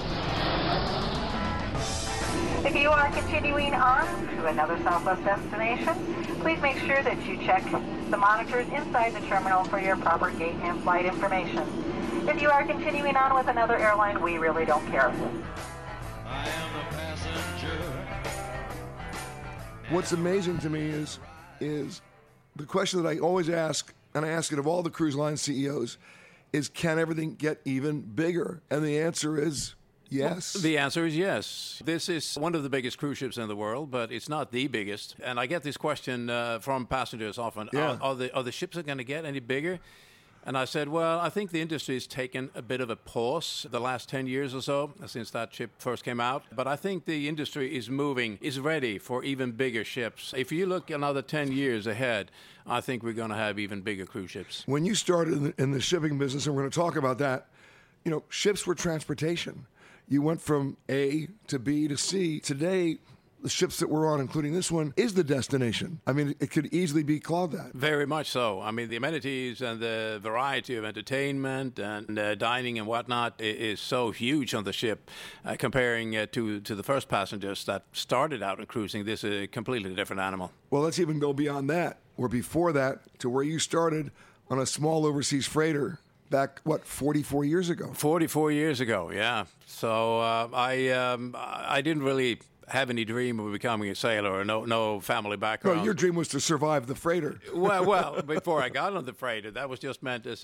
[SPEAKER 6] If you are continuing on to another Southwest destination, please make sure that you check the monitors inside the terminal for your proper gate and flight information. If you are continuing on with another airline, we really don't care.
[SPEAKER 7] I am the passenger What's amazing to me is the question that I always ask, and I ask it of all the cruise line CEOs, is can everything get even bigger? And the answer is yes.
[SPEAKER 8] Well, the answer is yes. This is one of the biggest cruise ships in the world, but it's not the biggest. And I get this question from passengers often.
[SPEAKER 7] Yeah.
[SPEAKER 8] Are the ships going to get any bigger? And I said, well, I think the industry has taken a bit of a pause the last 10 years or so since that ship first came out. But I think the industry is ready for even bigger ships. If you look another 10 years ahead, I think we're going to have even bigger cruise ships.
[SPEAKER 7] When you started in the shipping business, and we're going to talk about that, ships were transportation. You went from A to B to C. Today, the ships that we're on, including this one, is the destination. I mean, it could easily be called that.
[SPEAKER 8] Very much so. I mean, the amenities and the variety of entertainment and dining and whatnot is so huge on the ship. Comparing to the first passengers that started out in cruising, this is a completely different animal.
[SPEAKER 7] Well, let's even go beyond that, or before that, to where you started on a small overseas freighter back, 44 years ago?
[SPEAKER 8] 44 years ago, yeah. So I didn't really have any dream of becoming a sailor or no family background.
[SPEAKER 7] No, your dream was to survive the freighter.
[SPEAKER 8] Well, before I got on the freighter, that was just meant as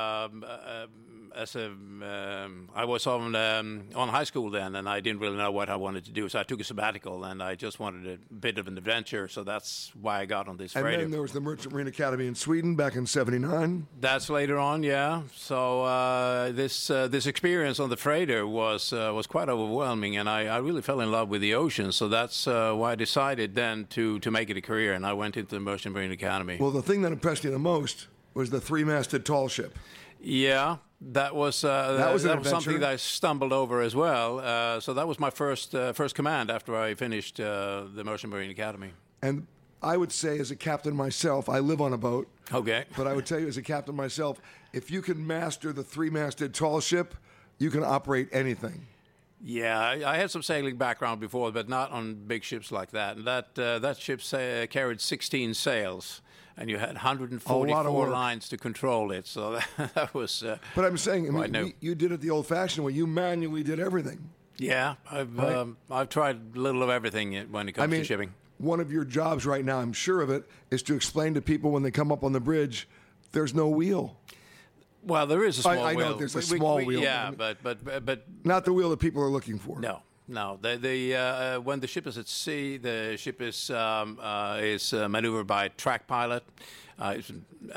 [SPEAKER 8] I was on high school then, and I didn't really know what I wanted to do, so I took a sabbatical, and I just wanted a bit of an adventure, so that's why I got on this freighter.
[SPEAKER 7] And then there was the Merchant Marine Academy in Sweden back in '79.
[SPEAKER 8] That's later on, yeah. So this experience on the freighter was quite overwhelming, and I really fell in love with the ocean. So that's why I decided then to make it a career, and I went into the Merchant Marine Academy.
[SPEAKER 7] Well, the thing that impressed you the most was the three-masted tall ship.
[SPEAKER 8] Yeah, that was something that I stumbled over as well. So that was my first command after I finished the Merchant Marine Academy.
[SPEAKER 7] And I would say, as a captain myself, I live on a boat.
[SPEAKER 8] Okay.
[SPEAKER 7] But I would tell you, as a captain myself, if you can master the three-masted tall ship, you can operate anything.
[SPEAKER 8] Yeah, I had some sailing background before, but not on big ships like that. And that ship carried 16 sails, and you had 144 lines to control it. So that was.
[SPEAKER 7] But I'm saying, you did it the old-fashioned way. You manually did everything.
[SPEAKER 8] Yeah, I've tried a little of everything when it comes to shipping.
[SPEAKER 7] One of your jobs right now, I'm sure of it, is to explain to people when they come up on the bridge, there's no wheel.
[SPEAKER 8] Well, there is a small wheel.
[SPEAKER 7] I know there's a small wheel.
[SPEAKER 8] Yeah, but
[SPEAKER 7] not the wheel that people are looking for.
[SPEAKER 8] No. When the ship is at sea, the ship is maneuvered by a track pilot. It's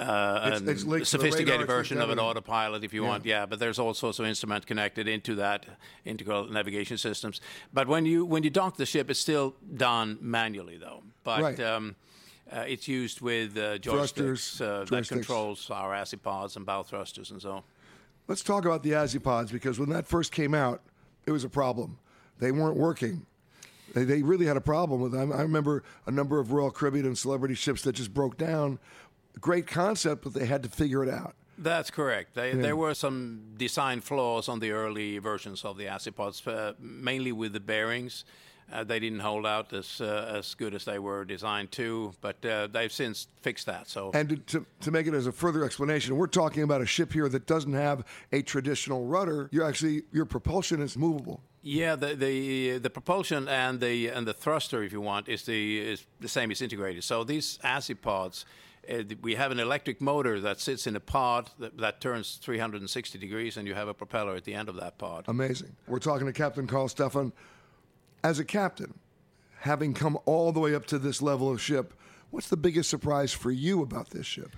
[SPEAKER 8] a sophisticated version of an autopilot, if you want. Yeah, but there's all sorts of instruments connected into that integral navigation systems. But when you dock the ship, it's still done manually, though. But
[SPEAKER 7] right.
[SPEAKER 8] It's used with joysticks that controls our AZIPods and bow thrusters and so on.
[SPEAKER 7] Let's talk about the AZIPods, because when that first came out, it was a problem. They weren't working. They really had a problem with them. I remember a number of Royal Caribbean and Celebrity ships that just broke down. Great concept, but they had to figure it out.
[SPEAKER 8] That's correct. There were some design flaws on the early versions of the AZIPods, mainly with the bearings. They didn't hold out as good as they were designed to, but they've since fixed that. So,
[SPEAKER 7] and to make it as a further explanation, we're talking about a ship here that doesn't have a traditional rudder. Your propulsion is movable.
[SPEAKER 8] Yeah, the propulsion and the thruster, if you want, is the same. It's integrated. So these AZIPods, we have an electric motor that sits in a pod that turns 360 degrees, and you have a propeller at the end of that pod.
[SPEAKER 7] Amazing. We're talking to Captain Carl Stephan. As a captain, having come all the way up to this level of ship, what's the biggest surprise for you about this ship?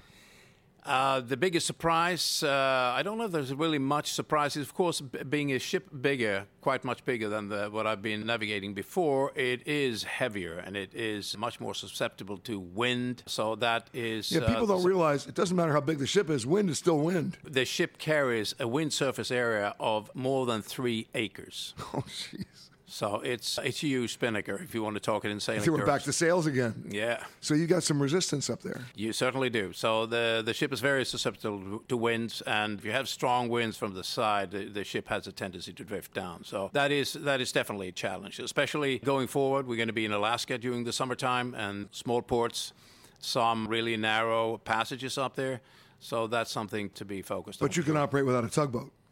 [SPEAKER 8] The biggest surprise, I don't know if there's really much surprises. Of course, being a ship bigger, quite much bigger than what I've been navigating before, it is heavier and it is much more susceptible to wind. So that is...
[SPEAKER 7] Yeah, people don't realize it doesn't matter how big the ship is, wind is still wind.
[SPEAKER 8] The ship carries a wind surface area of more than 3 acres.
[SPEAKER 7] Oh, jeez.
[SPEAKER 8] So it's a huge spinnaker, if you want to talk it in sailing
[SPEAKER 7] So we're
[SPEAKER 8] terms.
[SPEAKER 7] back to sails again.
[SPEAKER 8] Yeah.
[SPEAKER 7] So you got some resistance up there.
[SPEAKER 8] You certainly do. So the ship is very susceptible to winds, and if you have strong winds from the side, the ship has a tendency to drift down. So that is definitely a challenge, especially going forward. We're going to be in Alaska during the summertime, and small ports, some really narrow passages up there. So that's something to be focused on.
[SPEAKER 7] But you can operate without a tugboat.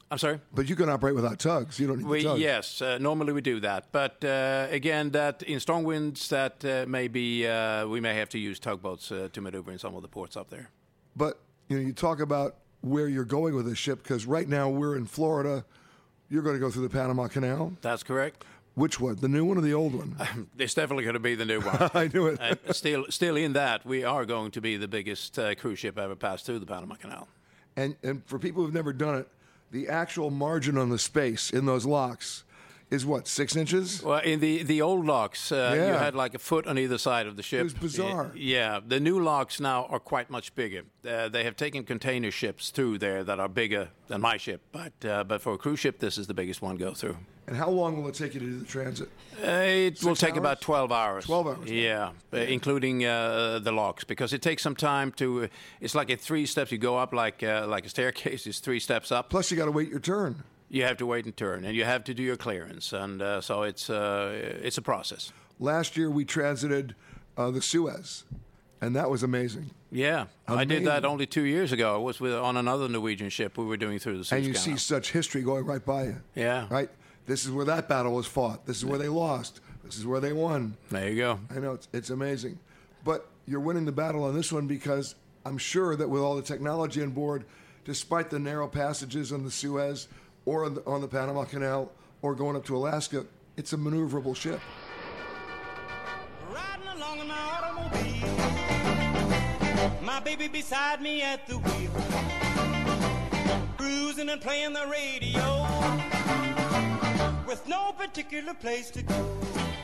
[SPEAKER 8] I'm sorry?
[SPEAKER 7] But you can operate without tugs. You don't need the tugs.
[SPEAKER 8] Yes, normally we do that. But again, that in strong winds, that we may have to use tugboats to maneuver in some of the ports up there.
[SPEAKER 7] But you talk about where you're going with this ship, because right now we're in Florida. You're going to go through the Panama Canal.
[SPEAKER 8] That's correct.
[SPEAKER 7] Which one, the new one or the old one?
[SPEAKER 8] It's definitely going to be the new one.
[SPEAKER 7] I knew it.
[SPEAKER 8] Still in that, we are going to be the biggest cruise ship ever passed through the Panama Canal.
[SPEAKER 7] And for people who've never done it, the actual margin on the space in those locks is what, 6 inches?
[SPEAKER 8] Well, in the old locks, you had like a foot on either side of the ship.
[SPEAKER 7] It was bizarre.
[SPEAKER 8] Yeah, the new locks now are quite much bigger. They have taken container ships through there that are bigger than my ship, but for a cruise ship, this is the biggest one go through.
[SPEAKER 7] And how long will it take you to do the transit?
[SPEAKER 8] It will take about 12 hours.
[SPEAKER 7] 12 hours?
[SPEAKER 8] Yeah, including the locks, because it takes some time to... it's like 3 steps. You go up like a staircase. It's 3 steps up.
[SPEAKER 7] Plus, you got to wait your turn.
[SPEAKER 8] You have to wait and turn, and you have to do your clearance, and so it's a process.
[SPEAKER 7] Last year, we transited the Suez, and that was amazing.
[SPEAKER 8] Yeah, I did that only 2 years ago. I was on another Norwegian ship we were doing through the Suez
[SPEAKER 7] And you
[SPEAKER 8] Canal.
[SPEAKER 7] see such history going right by you.
[SPEAKER 8] Yeah.
[SPEAKER 7] Right? This is where that battle was fought. This is where they lost. This is where they won.
[SPEAKER 8] There you go.
[SPEAKER 7] I know, it's amazing. But you're winning the battle on this one because I'm sure that with all the technology on board, despite the narrow passages on the Suez or on the Panama Canal or going up to Alaska, it's a maneuverable ship.
[SPEAKER 9] Riding along in my automobile, my baby beside me at the wheel, cruising and playing the radio, with no particular place to go.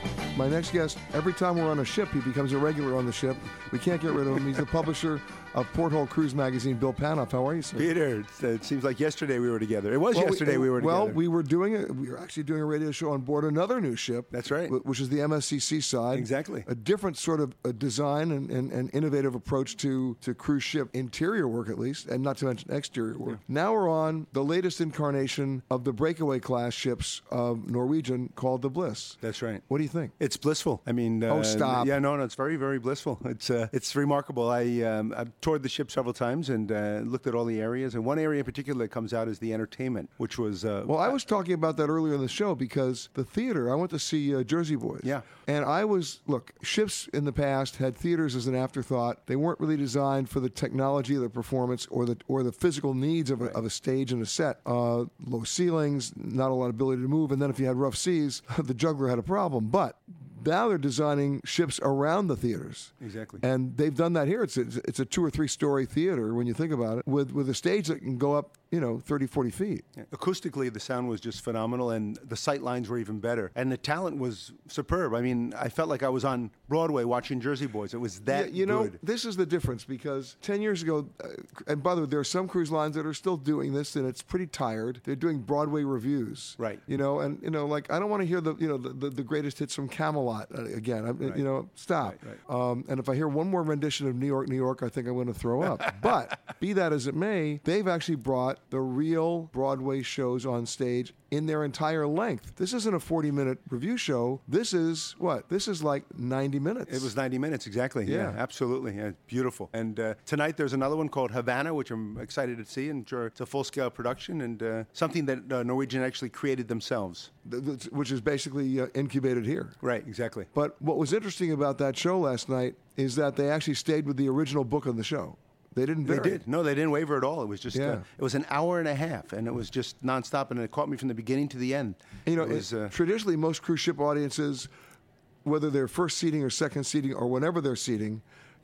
[SPEAKER 7] My next guest, every time we're on a ship, he becomes a regular on the ship. We can't get rid of him. He's the publisher of Porthole Cruise Magazine, Bill Panoff. How are you, sir?
[SPEAKER 10] Peter, it seems like yesterday we were together. It was yesterday we were together.
[SPEAKER 7] Well, we were actually doing a radio show on board another new ship.
[SPEAKER 10] That's right.
[SPEAKER 7] Which is the MSC side.
[SPEAKER 10] Exactly.
[SPEAKER 7] A different sort of a design and innovative approach to cruise ship interior work, at least, and not to mention exterior work. Yeah. Now we're on the latest incarnation of the breakaway class ships of Norwegian called the Bliss.
[SPEAKER 10] That's right.
[SPEAKER 7] What do you think?
[SPEAKER 10] It's blissful. I mean,
[SPEAKER 7] oh, stop.
[SPEAKER 10] Yeah, no, it's very, very blissful. It's remarkable. I've toured the ship several times and looked at all the areas. And one area in particular that comes out is the entertainment, which was...
[SPEAKER 7] well, I was talking about that earlier in the show because the theater, I went to see Jersey Boys.
[SPEAKER 10] Yeah.
[SPEAKER 7] And look, ships in the past had theaters as an afterthought. They weren't really designed for the technology of the performance or the physical needs of a stage and a set. Low ceilings, not a lot of ability to move. And then if you had rough seas, the juggler had a problem. But now they're designing ships around the theaters.
[SPEAKER 10] Exactly.
[SPEAKER 7] And they've done that here. It's a 2 or 3 story theater when you think about it, with a stage that can go up, 30, 40 feet.
[SPEAKER 10] Yeah. Acoustically, the sound was just phenomenal, and the sight lines were even better. And the talent was superb. I mean, I felt like I was on Broadway watching Jersey Boys. It was that good.
[SPEAKER 7] This is the difference because 10 years ago, and by the way, there are some cruise lines that are still doing this, and it's pretty tired. They're doing Broadway reviews.
[SPEAKER 10] Right.
[SPEAKER 7] Like I don't want to hear the greatest hits from Camelot again.
[SPEAKER 10] Right.
[SPEAKER 7] Stop.
[SPEAKER 10] Right.
[SPEAKER 7] And if I hear one more rendition of New York, New York, I think I'm going to throw up. But be that as it may, they've actually brought the real Broadway shows on stage in their entire length. This isn't a 40-minute review show. This is what? This is like 90 minutes.
[SPEAKER 10] It was 90 minutes, exactly. Yeah, absolutely. Yeah, beautiful. And tonight there's another one called Havana, which I'm excited to see. And it's a full-scale production and something that Norwegian actually created themselves.
[SPEAKER 7] Which is basically incubated here.
[SPEAKER 10] Right, exactly.
[SPEAKER 7] But what was interesting about that show last night is that they actually stayed with the original book on the show. They didn't vary.
[SPEAKER 10] They did. No, they didn't waver at all. It was just, it was an hour and a half, and it was just nonstop, and it caught me from the beginning to the end.
[SPEAKER 7] Traditionally, most cruise ship audiences, whether they're first seating or second seating or whenever they're seating,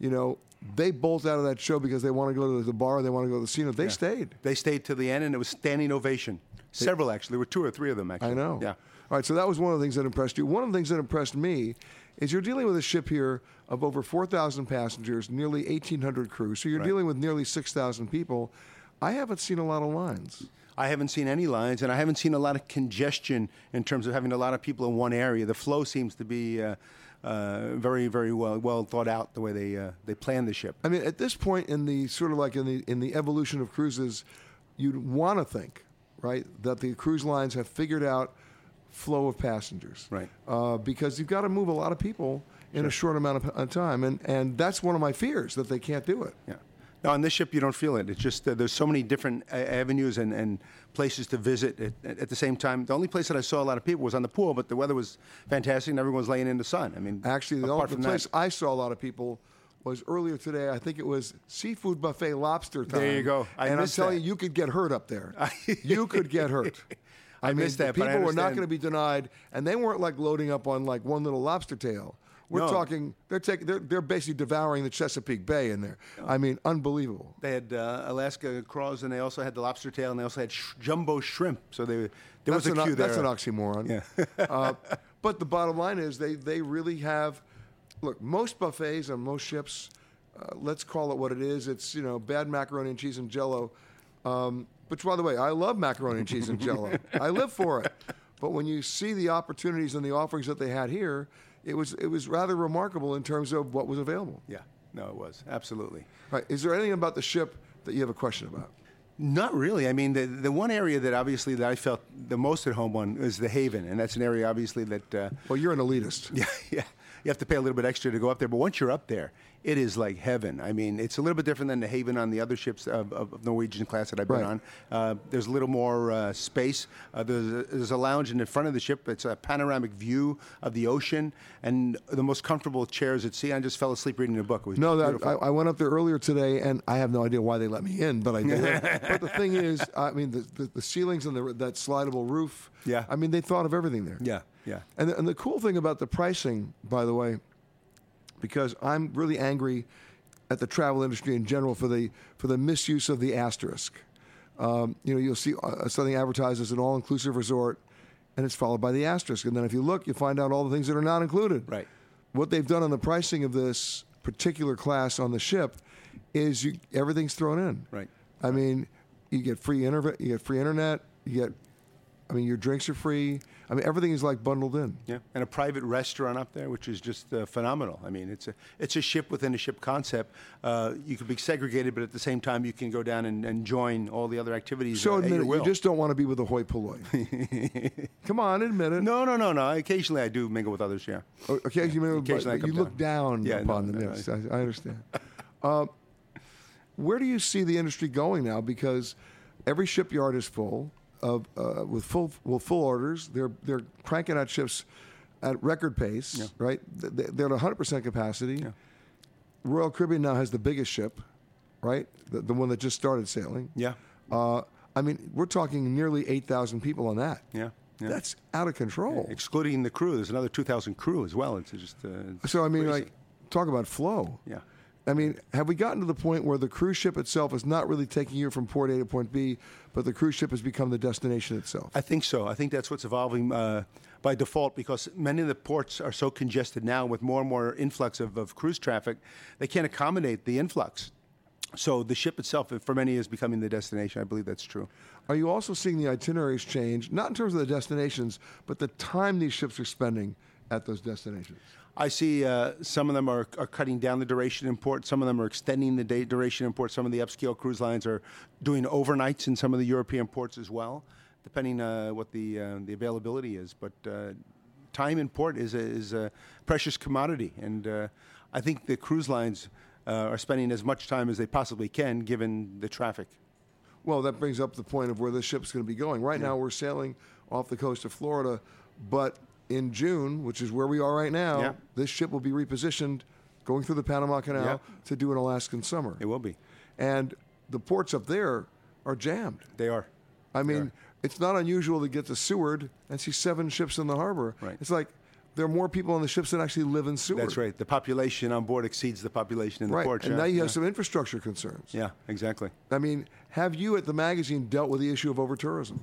[SPEAKER 7] they bolt out of that show because they want to go to the bar, they want to go to the casino. They stayed.
[SPEAKER 10] They stayed to the end, and it was standing ovation. Several, actually. There were 2 or 3 of them, actually.
[SPEAKER 7] I know.
[SPEAKER 10] Yeah.
[SPEAKER 7] All right, so that was one of the things that impressed you. One of the things that impressed me is you're dealing with a ship here of over 4,000 passengers, nearly 1,800 crew. So you're dealing with nearly 6,000 people. I haven't seen a lot of lines.
[SPEAKER 10] I haven't seen any lines, and I haven't seen a lot of congestion in terms of having a lot of people in one area. The flow seems to be very, very well thought out the way they plan the ship.
[SPEAKER 7] I mean, at this point in the sort of like in the evolution of cruises, you'd want to think, right, that the cruise lines have figured out flow of passengers,
[SPEAKER 10] right?
[SPEAKER 7] Because you've got to move a lot of people in a short amount of time, and that's one of my fears that they can't do it.
[SPEAKER 10] Yeah. No, on this ship you don't feel it. It's just there's so many different avenues and places to visit at the same time. The only place that I saw a lot of people was on the pool, but the weather was fantastic and everyone was laying in the sun. I mean,
[SPEAKER 7] actually, the place I saw a lot of people was earlier today. I think it was seafood buffet lobster time.
[SPEAKER 10] There you go.
[SPEAKER 7] I'm telling you, you could get hurt up there. You could get hurt.
[SPEAKER 10] I missed that.
[SPEAKER 7] People were not going to be denied, and they weren't like loading up on like one little lobster tail. We're talking. They're basically devouring the Chesapeake Bay in there. I mean, unbelievable.
[SPEAKER 10] They had Alaska crawls, and they also had the lobster tail, and they also had jumbo shrimp. So there was a queue there.
[SPEAKER 7] That's an oxymoron.
[SPEAKER 10] Yeah.
[SPEAKER 7] But the bottom line is they really have. Look, most buffets on most ships, let's call it what it is. It's bad macaroni and cheese and Jell-O. Which, by the way, I love macaroni and cheese and Jell-O. I live for it. But when you see the opportunities and the offerings that they had here, it was rather remarkable in terms of what was available.
[SPEAKER 10] Yeah, no, it was absolutely.
[SPEAKER 7] Right. Is there anything about the ship that you have a question about?
[SPEAKER 10] Not really. I mean, the one area that obviously that I felt the most at home on is the Haven, and that's an area obviously that.
[SPEAKER 7] Well, you're an elitist.
[SPEAKER 10] Yeah. You have to pay a little bit extra to go up there, but once you're up there, it is like heaven. I mean, it's a little bit different than the Haven on the other ships of Norwegian class that I've been on. There's a little more space. There's a lounge in the front of the ship. It's a panoramic view of the ocean and the most comfortable chairs at sea. I just fell asleep reading a book. It was
[SPEAKER 7] I went up there earlier today, and I have no idea why they let me in, but I did. But the thing is, I mean, the ceilings and that slidable roof.
[SPEAKER 10] Yeah.
[SPEAKER 7] I mean, they thought of everything there.
[SPEAKER 10] Yeah.
[SPEAKER 7] And the cool thing about the pricing, by the way, because I'm really angry at the travel industry in general for the misuse of the asterisk. You'll see something advertised as an all-inclusive resort, and it's followed by the asterisk. And then if you look, you find out all the things that are not included.
[SPEAKER 10] Right.
[SPEAKER 7] What they've done on the pricing of this particular class on the ship is everything's thrown in.
[SPEAKER 10] Right.
[SPEAKER 7] I mean, you get free internet. Your drinks are free. I mean, everything is like bundled in.
[SPEAKER 10] Yeah, and a private restaurant up there, which is just phenomenal. I mean, it's a ship within a ship concept. You can be segregated, but at the same time, you can go down and join all the other activities.
[SPEAKER 7] So admit it, you just don't want to be with the hoi polloi. Come on, admit it.
[SPEAKER 10] No. Occasionally, I do mingle with others. Yeah.
[SPEAKER 7] Occasionally, you look down upon them. Yes, I understand. Where do you see the industry going now? Because every shipyard is full. With full orders, they're cranking out ships at record pace, right? They're at 100% capacity. Yeah. Royal Caribbean now has the biggest ship, right? The one that just started sailing.
[SPEAKER 10] Yeah.
[SPEAKER 7] I mean, we're talking nearly 8,000 people on that.
[SPEAKER 10] Yeah.
[SPEAKER 7] That's out of control.
[SPEAKER 10] Yeah. Excluding the crew, there's another 2,000 crew as well. It's just
[SPEAKER 7] so I mean,
[SPEAKER 10] crazy.
[SPEAKER 7] Talk about flow.
[SPEAKER 10] Yeah.
[SPEAKER 7] I mean, have we gotten to the point where the cruise ship itself is not really taking you from port A to point B, but the cruise ship has become the destination itself?
[SPEAKER 10] I think so. I think that's what's evolving by default, because many of the ports are so congested now with more and more influx of cruise traffic, they can't accommodate the influx. So the ship itself, for many, is becoming the destination. I believe that's true.
[SPEAKER 7] Are you also seeing the itineraries change, not in terms of the destinations, but the time these ships are spending at those destinations?
[SPEAKER 10] I see some of them are cutting down the duration in port. Some of them are extending the duration in port. Some of the upscale cruise lines are doing overnights in some of the European ports as well, depending what the availability is. But time in port is a precious commodity, and I think the cruise lines are spending as much time as they possibly can, given the traffic.
[SPEAKER 7] Well, that brings up the point of where this ship's going to be going. Right now, we're sailing off the coast of Florida, but in June, which is where we are right now, this ship will be repositioned, going through the Panama Canal to do an Alaskan summer.
[SPEAKER 10] It will be.
[SPEAKER 7] And the ports up there are jammed.
[SPEAKER 10] They are.
[SPEAKER 7] I mean, it's not unusual to get to Seward and see 7 ships in the harbor.
[SPEAKER 10] Right.
[SPEAKER 7] It's like there are more people on the ships than actually live in Seward.
[SPEAKER 10] That's right. The population on board exceeds the population in the ports.
[SPEAKER 7] And now you have some infrastructure concerns.
[SPEAKER 10] Yeah, exactly.
[SPEAKER 7] I mean, have you at the magazine dealt with the issue of over-tourism?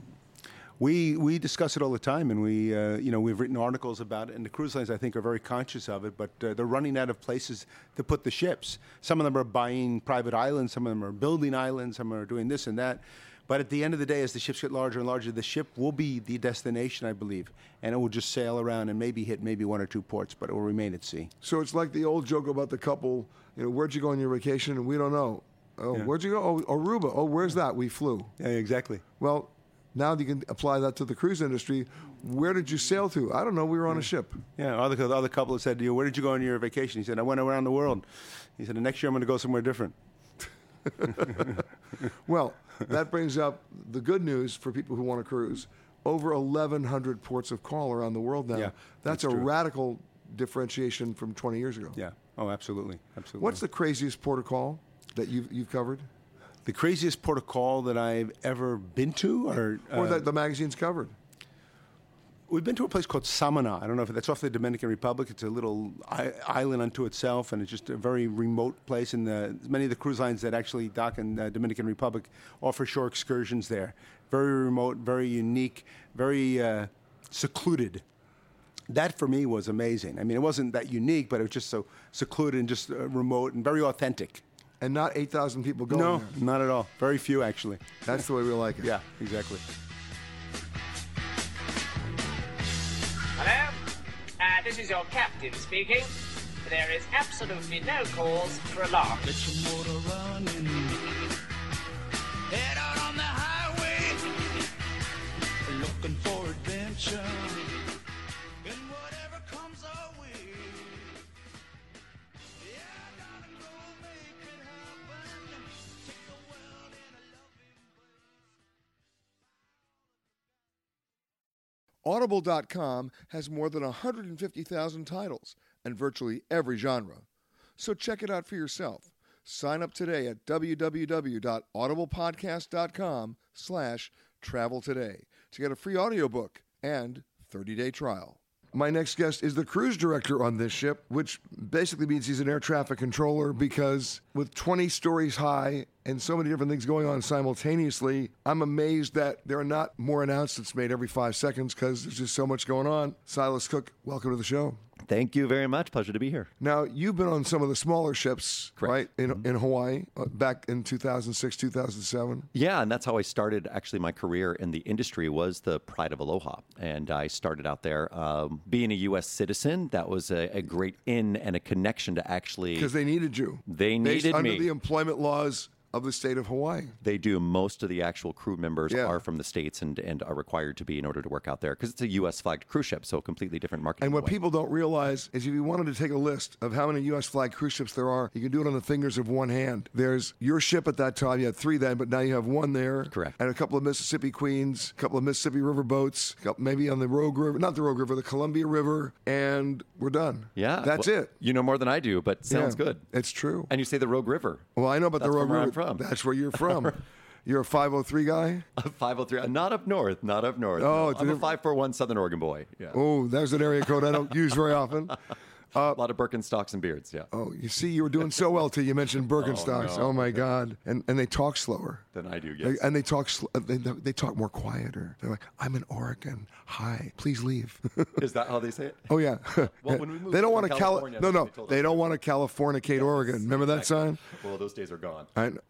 [SPEAKER 10] We discuss it all the time, and we've written articles about it, and the cruise lines, I think, are very conscious of it, but they're running out of places to put the ships. Some of them are buying private islands, some of them are building islands, some are doing this and that. But at the end of the day, as the ships get larger and larger, the ship will be the destination, I believe, and it will just sail around and maybe hit 1 or 2 ports, but it will remain at sea.
[SPEAKER 7] So it's like the old joke about the couple, where'd you go on your vacation? And we don't know. Oh, where'd you go? Oh, Aruba. Oh, where's that? We flew.
[SPEAKER 10] Yeah, exactly.
[SPEAKER 7] Well, now you can apply that to the cruise industry. Where did you sail to? I don't know. We were on a ship.
[SPEAKER 10] Yeah, the other couple said, where did you go on your vacation? He said, I went around the world. He said, the next year I'm going to go somewhere different.
[SPEAKER 7] Well, that brings up the good news for people who want to cruise. Over 1,100 ports of call around the world now.
[SPEAKER 10] Yeah,
[SPEAKER 7] that's a
[SPEAKER 10] true.
[SPEAKER 7] radical differentiation from 20 years ago.
[SPEAKER 10] Yeah. Oh, absolutely. Absolutely.
[SPEAKER 7] What's the craziest port of call that you've covered?
[SPEAKER 10] The craziest port of call that I've ever been to? Or
[SPEAKER 7] that the magazine's covered?
[SPEAKER 10] We've been to a place called Samana. I don't know if that's off the Dominican Republic. It's a little island unto itself, and it's just a very remote place. And many of the cruise lines that actually dock in the Dominican Republic offer shore excursions there. Very remote, very unique, very secluded. That, for me, was amazing. I mean, it wasn't that unique, but it was just so secluded and just remote and very authentic.
[SPEAKER 7] And not 8,000 people going there.
[SPEAKER 10] No, not at all. Very few, actually.
[SPEAKER 7] That's the way we like it.
[SPEAKER 10] Yeah, exactly.
[SPEAKER 11] Hello? This is your captain speaking. There is absolutely no cause for alarm.
[SPEAKER 9] Get your motor running. Head out on the highway. Looking for adventure. And whatever comes our way. Yeah, gotta go make it happen. Take the world in a loving embrace.
[SPEAKER 1] Audible.com has more than 150,000 titles and virtually every genre. So check it out for yourself. Sign up today at www.audiblepodcast.com/travel today to get a free audiobook and 30-day trial.
[SPEAKER 7] My next guest is the cruise director on this ship, which basically means he's an air traffic controller, because with 20 stories high and so many different things going on simultaneously, I'm amazed that there are not more announcements made every 5 seconds because there's just so much going on. Silas Cook, welcome to the show.
[SPEAKER 12] Thank you very much. Pleasure to be here.
[SPEAKER 7] Now, you've been on some of the smaller ships,
[SPEAKER 12] Correct.
[SPEAKER 7] right, in Hawaii back in 2006, 2007?
[SPEAKER 12] Yeah, and that's how I started, actually, my career in the industry was the Pride of Aloha. And I started out there. Being a U.S. citizen, that was a great in and a connection to actually...
[SPEAKER 7] Because they needed you.
[SPEAKER 12] They needed me.
[SPEAKER 7] Under the employment laws of the state of Hawaii.
[SPEAKER 12] They do. Most of the actual crew members are from the States and are required to be in order to work out there because it's a U.S. flagged cruise ship, so a completely different market.
[SPEAKER 7] And what people don't realize is if you wanted to take a list of how many U.S. flagged cruise ships there are, you can do it on the fingers of one hand. There's your ship at that time. You had 3 then, but now you have 1 there.
[SPEAKER 12] Correct.
[SPEAKER 7] And a couple of Mississippi Queens, a couple of Mississippi River boats, maybe on the Rogue River, not the Rogue River, the Columbia River, and we're done.
[SPEAKER 12] Yeah.
[SPEAKER 7] That's it.
[SPEAKER 12] You know more than I do, but sounds good.
[SPEAKER 7] It's true.
[SPEAKER 12] And you say the Rogue River.
[SPEAKER 7] Well, I know about the Rogue River.
[SPEAKER 12] Where I'm from.
[SPEAKER 7] That's where you're from. You're a 503 guy?
[SPEAKER 12] A 503. Not up north. Not up north.
[SPEAKER 7] Oh,
[SPEAKER 12] no. I'm a 541 Southern Oregon boy. Yeah.
[SPEAKER 7] Oh, there's an area code I don't use very often.
[SPEAKER 12] A lot of Birkenstocks and beards, yeah.
[SPEAKER 7] Oh, you see, you were doing so well till you mentioned Birkenstocks.
[SPEAKER 12] no.
[SPEAKER 7] Oh my God! And they talk slower
[SPEAKER 12] than I do. Yes.
[SPEAKER 7] And they talk they talk more quieter. They're like, "I'm in Oregon. Hi, please leave."
[SPEAKER 12] Is that how they say it?
[SPEAKER 7] Oh yeah.
[SPEAKER 12] Well, when we moved
[SPEAKER 7] they don't
[SPEAKER 12] to
[SPEAKER 7] want to
[SPEAKER 12] California,
[SPEAKER 7] they don't want to Californicate Oregon. Remember that sign?
[SPEAKER 12] Well, those days are gone.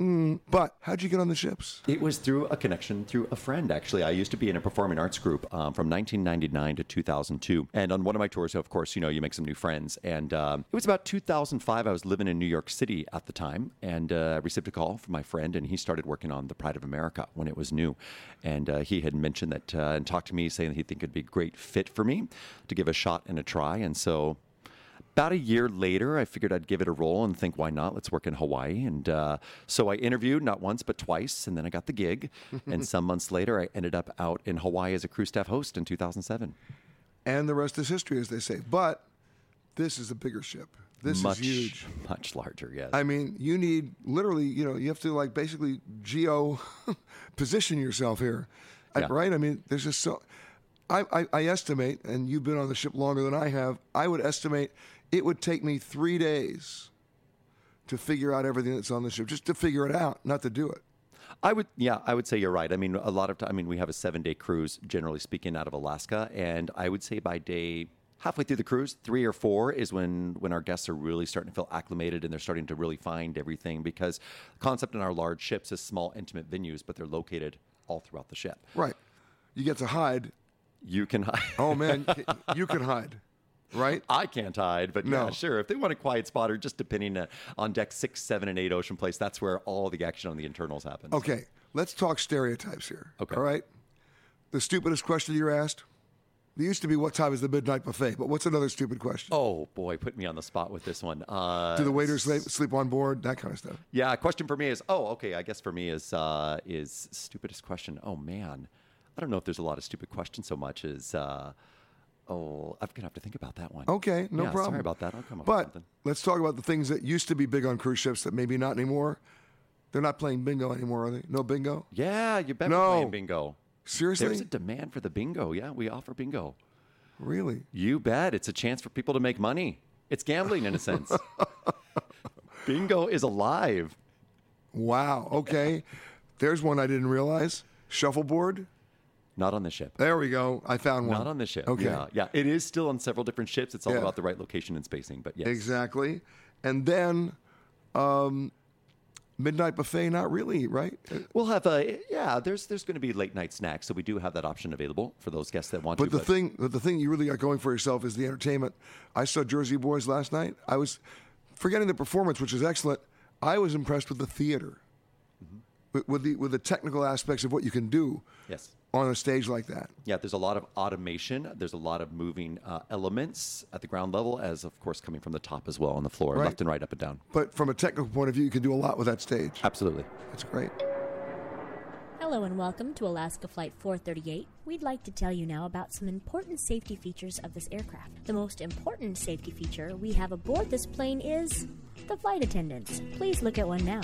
[SPEAKER 7] But how'd you get on the ships?
[SPEAKER 12] It was through a connection through a friend. Actually, I used to be in a performing arts group from 1999 to 2002, and on one of my tours, of course, you make some new friends and. It was about 2005. I was living in New York City at the time, and I received a call from my friend, and he started working on the Pride of America when it was new. And he had mentioned that and talked to me, saying that he'd think it'd be a great fit for me to give a shot and a try. And so about a year later, I figured I'd give it a roll and think, why not? Let's work in Hawaii. And so I interviewed not once, but twice, and then I got the gig. And some months later, I ended up out in Hawaii as a crew staff host in 2007.
[SPEAKER 7] And the rest is history, as they say. But this is a bigger ship. This is huge.
[SPEAKER 12] Much larger, yes.
[SPEAKER 7] I mean, you need literally, you have to basically position yourself here, right? I mean, there's just so. I estimate, and you've been on the ship longer than I have. I would estimate it would take me 3 days to figure out everything that's on the ship, just to figure it out, not to do it.
[SPEAKER 12] I would say you're right. I mean, a lot of time. I mean, we have a 7-day cruise, generally speaking, out of Alaska, and I would say by day. Halfway through the cruise, 3 or 4 is when our guests are really starting to feel acclimated and they're starting to really find everything because the concept in our large ships is small, intimate venues, but they're located all throughout the ship.
[SPEAKER 7] Right. You get to hide.
[SPEAKER 12] You can hide.
[SPEAKER 7] Oh, man. You can hide. Right?
[SPEAKER 12] I can't hide, but yeah, sure. If they want a quiet spot or just depending on deck 6, 7, and 8 Ocean Place, that's where all the action on the internals happens.
[SPEAKER 7] Okay. Let's talk stereotypes here.
[SPEAKER 12] Okay.
[SPEAKER 7] All right? The stupidest question you're asked? It used to be what time is the midnight buffet, but what's another stupid question?
[SPEAKER 12] Oh, boy, put me on the spot with this one.
[SPEAKER 7] Do the waiters sleep on board? That kind of stuff.
[SPEAKER 12] Yeah, question for me is, I guess for me is stupidest question. Oh, man. I don't know if there's a lot of stupid questions so much as, I'm going to have to think about that one.
[SPEAKER 7] Okay, no problem.
[SPEAKER 12] Sorry about that. I'll come up
[SPEAKER 7] but
[SPEAKER 12] with something.
[SPEAKER 7] Let's talk about the things that used to be big on cruise ships that maybe not anymore. They're not playing bingo anymore, are they? No bingo?
[SPEAKER 12] Yeah, you bet we're playing bingo.
[SPEAKER 7] Seriously?
[SPEAKER 12] There's a demand for the bingo. Yeah, we offer bingo.
[SPEAKER 7] Really?
[SPEAKER 12] You bet. It's a chance for people to make money. It's gambling in a sense. Bingo is alive.
[SPEAKER 7] Wow. Okay. There's one I didn't realize. Shuffleboard?
[SPEAKER 12] Not on the ship.
[SPEAKER 7] There we go. I found one.
[SPEAKER 12] Not on the ship.
[SPEAKER 7] Okay.
[SPEAKER 12] Yeah. It is still on several different ships. It's all about the right location and spacing, but yes.
[SPEAKER 7] Exactly. And then midnight buffet, not really, right?
[SPEAKER 12] We'll have there's going to be late night snacks, so we do have that option available for those guests that want to.
[SPEAKER 7] But the thing you really got going for yourself is the entertainment. I saw Jersey Boys last night. I was forgetting the performance, which is excellent. I was impressed with the theater, with the technical aspects of what you can do.
[SPEAKER 12] Yes.
[SPEAKER 7] On a stage like that.
[SPEAKER 12] Yeah, there's a lot of automation. There's a lot of moving elements at the ground level, as of course coming from the top as well on the floor, left and right, up and down.
[SPEAKER 7] But from a technical point of view, you can do a lot with that stage.
[SPEAKER 12] Absolutely.
[SPEAKER 7] That's great.
[SPEAKER 13] Hello and welcome to Alaska Flight 438. We'd like to tell you now about some important safety features of this aircraft. The most important safety feature we have aboard this plane is the flight attendants. Please look at one now.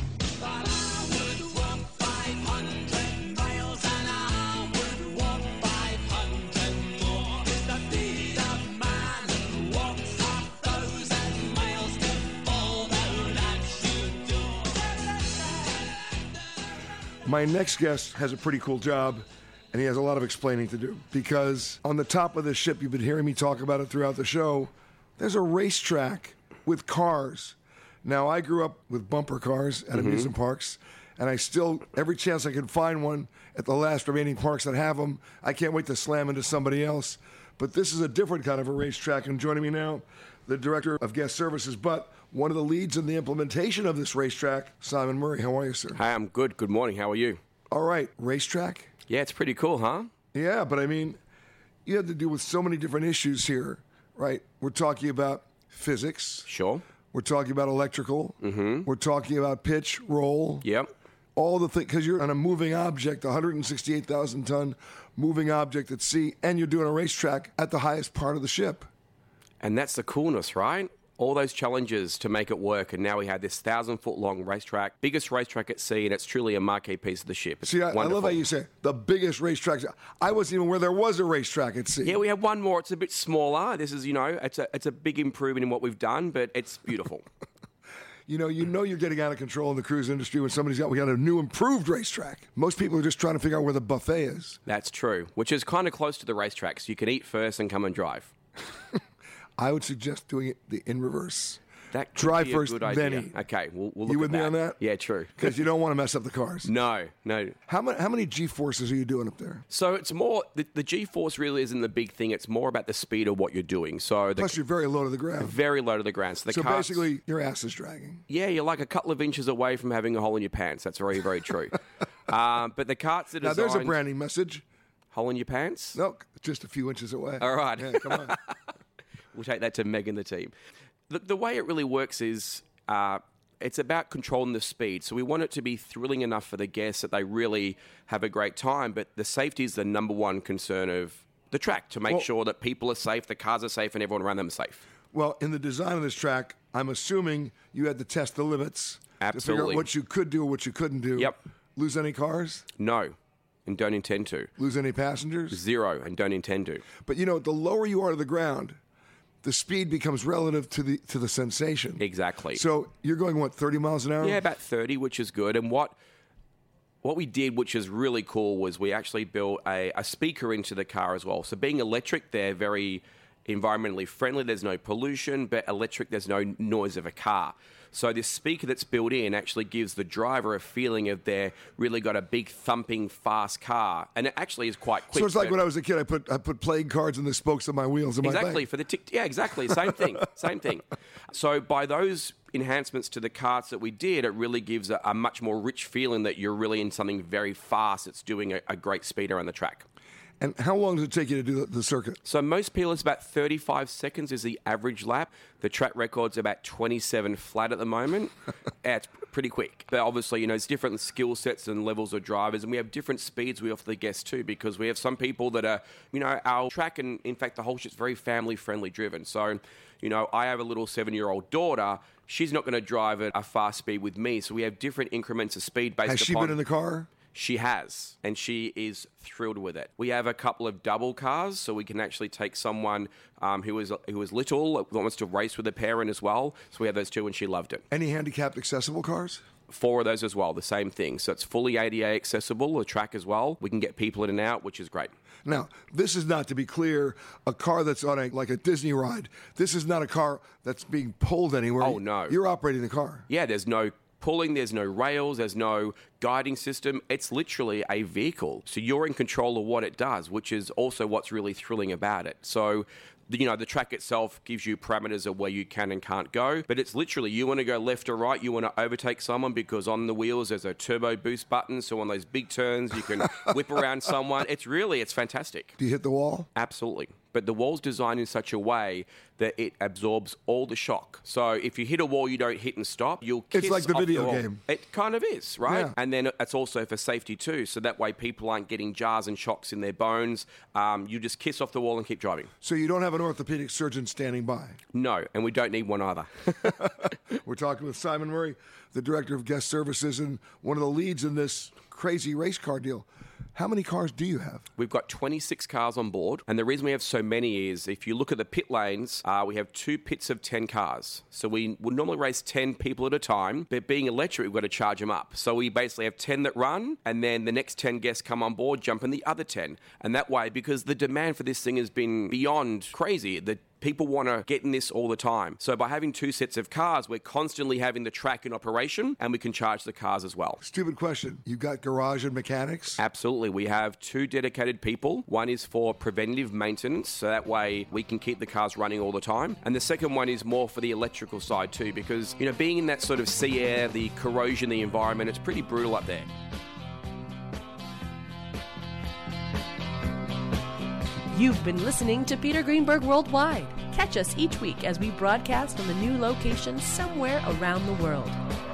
[SPEAKER 7] My next guest has a pretty cool job, and he has a lot of explaining to do. Because on the top of this ship, you've been hearing me talk about it throughout the show, there's a racetrack with cars. Now, I grew up with bumper cars at amusement parks, and I still, every chance I can find one at the last remaining parks that have them, I can't wait to slam into somebody else. But this is a different kind of a racetrack, and joining me now, the Director of Guest Services, but one of the leads in the implementation of this racetrack, Simon Murray. How are you, sir?
[SPEAKER 14] Hi, I'm good. Good morning. How are you?
[SPEAKER 7] All right. Racetrack?
[SPEAKER 14] Yeah, it's pretty cool, huh?
[SPEAKER 7] Yeah, but I mean, you have to deal with so many different issues here, right? We're talking about physics.
[SPEAKER 14] Sure.
[SPEAKER 7] We're talking about electrical. Mm-hmm. We're talking about pitch, roll.
[SPEAKER 14] Yep.
[SPEAKER 7] All the things, because you're on a moving object, 168,000-ton moving object at sea, and you're doing a racetrack at the highest part of the ship.
[SPEAKER 14] And that's the coolness, right? All those challenges to make it work, and now we have this 1,000-foot-long racetrack, biggest racetrack at sea, and it's truly a marquee piece of the ship. It's
[SPEAKER 7] See, I love how you say the biggest racetrack. I wasn't even aware there was a racetrack at sea.
[SPEAKER 14] Yeah, we have one more. It's a bit smaller. This is, it's a big improvement in what we've done, but it's beautiful.
[SPEAKER 7] You know you're getting out of control in the cruise industry when we got a new improved racetrack. Most people are just trying to figure out where the buffet is.
[SPEAKER 14] That's true, which is kind of close to the racetrack, so you can eat first and come and drive.
[SPEAKER 7] I would suggest doing it in reverse.
[SPEAKER 14] That could
[SPEAKER 7] Drive
[SPEAKER 14] be
[SPEAKER 7] first,
[SPEAKER 14] a good
[SPEAKER 7] then
[SPEAKER 14] idea.
[SPEAKER 7] eat.
[SPEAKER 14] Okay, we'll look
[SPEAKER 7] You with
[SPEAKER 14] at
[SPEAKER 7] me on that?
[SPEAKER 14] Yeah, true.
[SPEAKER 7] Because you don't want to mess up the cars.
[SPEAKER 14] No.
[SPEAKER 7] How many G-forces are you doing up there?
[SPEAKER 14] So it's more, the G-force really isn't the big thing. It's more about the speed of what you're doing. So
[SPEAKER 7] Plus, you're very low to the ground.
[SPEAKER 14] Very low to the ground. So
[SPEAKER 7] basically, your ass is dragging.
[SPEAKER 14] Yeah, you're like a couple of inches away from having a hole in your pants. That's very, very true. But the carts are designed...
[SPEAKER 7] Now, there's a branding message.
[SPEAKER 14] Hole in your pants?
[SPEAKER 7] No, just a few inches away.
[SPEAKER 14] All right.
[SPEAKER 7] Yeah, come on.
[SPEAKER 14] We'll take that to Meg and the team. The way it really works is it's about controlling the speed. So we want it to be thrilling enough for the guests that they really have a great time, but the safety is the number one concern of the track, to make sure that people are safe, the cars are safe, and everyone around them is safe.
[SPEAKER 7] Well, in the design of this track, I'm assuming you had to test the limits.
[SPEAKER 14] Absolutely.
[SPEAKER 7] To figure out what you could do or what you couldn't do.
[SPEAKER 14] Yep.
[SPEAKER 7] Lose any cars?
[SPEAKER 14] No, and don't intend to.
[SPEAKER 7] Lose any passengers?
[SPEAKER 14] 0, and don't intend to.
[SPEAKER 7] But the lower you are to the ground, the speed becomes relative to the sensation.
[SPEAKER 14] Exactly.
[SPEAKER 7] So you're going, 30 miles an hour?
[SPEAKER 14] Yeah, about 30, which is good. And what we did, which is really cool, was we actually built a speaker into the car as well. So being electric, they're very environmentally friendly. There's no pollution, but electric, there's no noise of a car. So this speaker that's built in actually gives the driver a feeling of they're really got a big thumping fast car, and it actually is quite quick.
[SPEAKER 7] So it's like when I was a kid, I put playing cards in the spokes of my wheels in my
[SPEAKER 14] exactly
[SPEAKER 7] bike.
[SPEAKER 14] For the yeah, exactly, same thing. So by those enhancements to the carts that we did, it really gives a much more rich feeling that you're really in something very fast. It's doing a great speed around the track.
[SPEAKER 7] And how long does it take you to do the circuit?
[SPEAKER 14] So most people, it's about 35 seconds is the average lap. The track record's about 27 flat at the moment. It's pretty quick. But obviously, it's different skill sets and levels of drivers, and we have different speeds we offer the guests too, because we have some people that are, our track, and in fact, the whole shit's very family-friendly driven. So, I have a little 7-year-old daughter. She's not going to drive at a fast speed with me, so we have different increments of speed based upon...
[SPEAKER 7] Has she been in the car?
[SPEAKER 14] She has, and she is thrilled with it. We have a couple of double cars, so we can actually take someone who is little, that wants to race with a parent as well. So we have those two, and she loved it.
[SPEAKER 7] Any handicapped accessible cars?
[SPEAKER 14] 4 of those as well, the same thing. So it's fully ADA accessible, the track as well. We can get people in and out, which is great.
[SPEAKER 7] Now, this is not, to be clear, a car that's on like a Disney ride. This is not a car that's being pulled anywhere.
[SPEAKER 14] Oh, no.
[SPEAKER 7] You're operating the car.
[SPEAKER 14] Yeah, there's no pulling, there's no rails, there's no guiding system. It's literally a vehicle. So you're in control of what it does, which is also what's really thrilling about it. So the track itself gives you parameters of where you can and can't go, but it's literally, you want to go left or right, you want to overtake someone, because on the wheels there's a turbo boost button, so on those big turns you can whip around someone. It's fantastic.
[SPEAKER 7] Do you hit the wall?
[SPEAKER 14] Absolutely. But the wall's designed in such a way that it absorbs all the shock. So if you hit a wall you don't hit and stop, you'll kiss
[SPEAKER 7] It's like the
[SPEAKER 14] off
[SPEAKER 7] video
[SPEAKER 14] wall.
[SPEAKER 7] game.
[SPEAKER 14] It kind of is, right?
[SPEAKER 7] Yeah.
[SPEAKER 14] And then it's also for safety too, so that way people aren't getting jars and shocks in their bones. You just kiss off the wall and keep driving.
[SPEAKER 7] So you don't have an orthopedic surgeon standing by?
[SPEAKER 14] No, and we don't need one either.
[SPEAKER 7] We're talking with Simon Murray, the Director of Guest Services and one of the leads in this crazy race car deal. How many cars do you have?
[SPEAKER 14] We've got 26 cars on board, and the reason we have so many is if you look at the pit lanes, we have 2 pits of 10 cars. So we would normally race 10 people at a time, but being electric, we've got to charge them up. So we basically have 10 that run, and then the next 10 guests come on board, jump in the other 10. And that way, because the demand for this thing has been beyond crazy, people want to get in this all the time. So by having 2 sets of cars, we're constantly having the track in operation, and we can charge the cars as well.
[SPEAKER 7] Stupid question. You got garage and mechanics?
[SPEAKER 14] Absolutely. We have 2 dedicated people. One is for preventative maintenance, so that way we can keep the cars running all the time. And the second one is more for the electrical side too, because, being in that sort of sea air, the corrosion, the environment, it's pretty brutal up there.
[SPEAKER 2] You've been listening to Peter Greenberg Worldwide. Catch us each week as we broadcast from a new location somewhere around the world.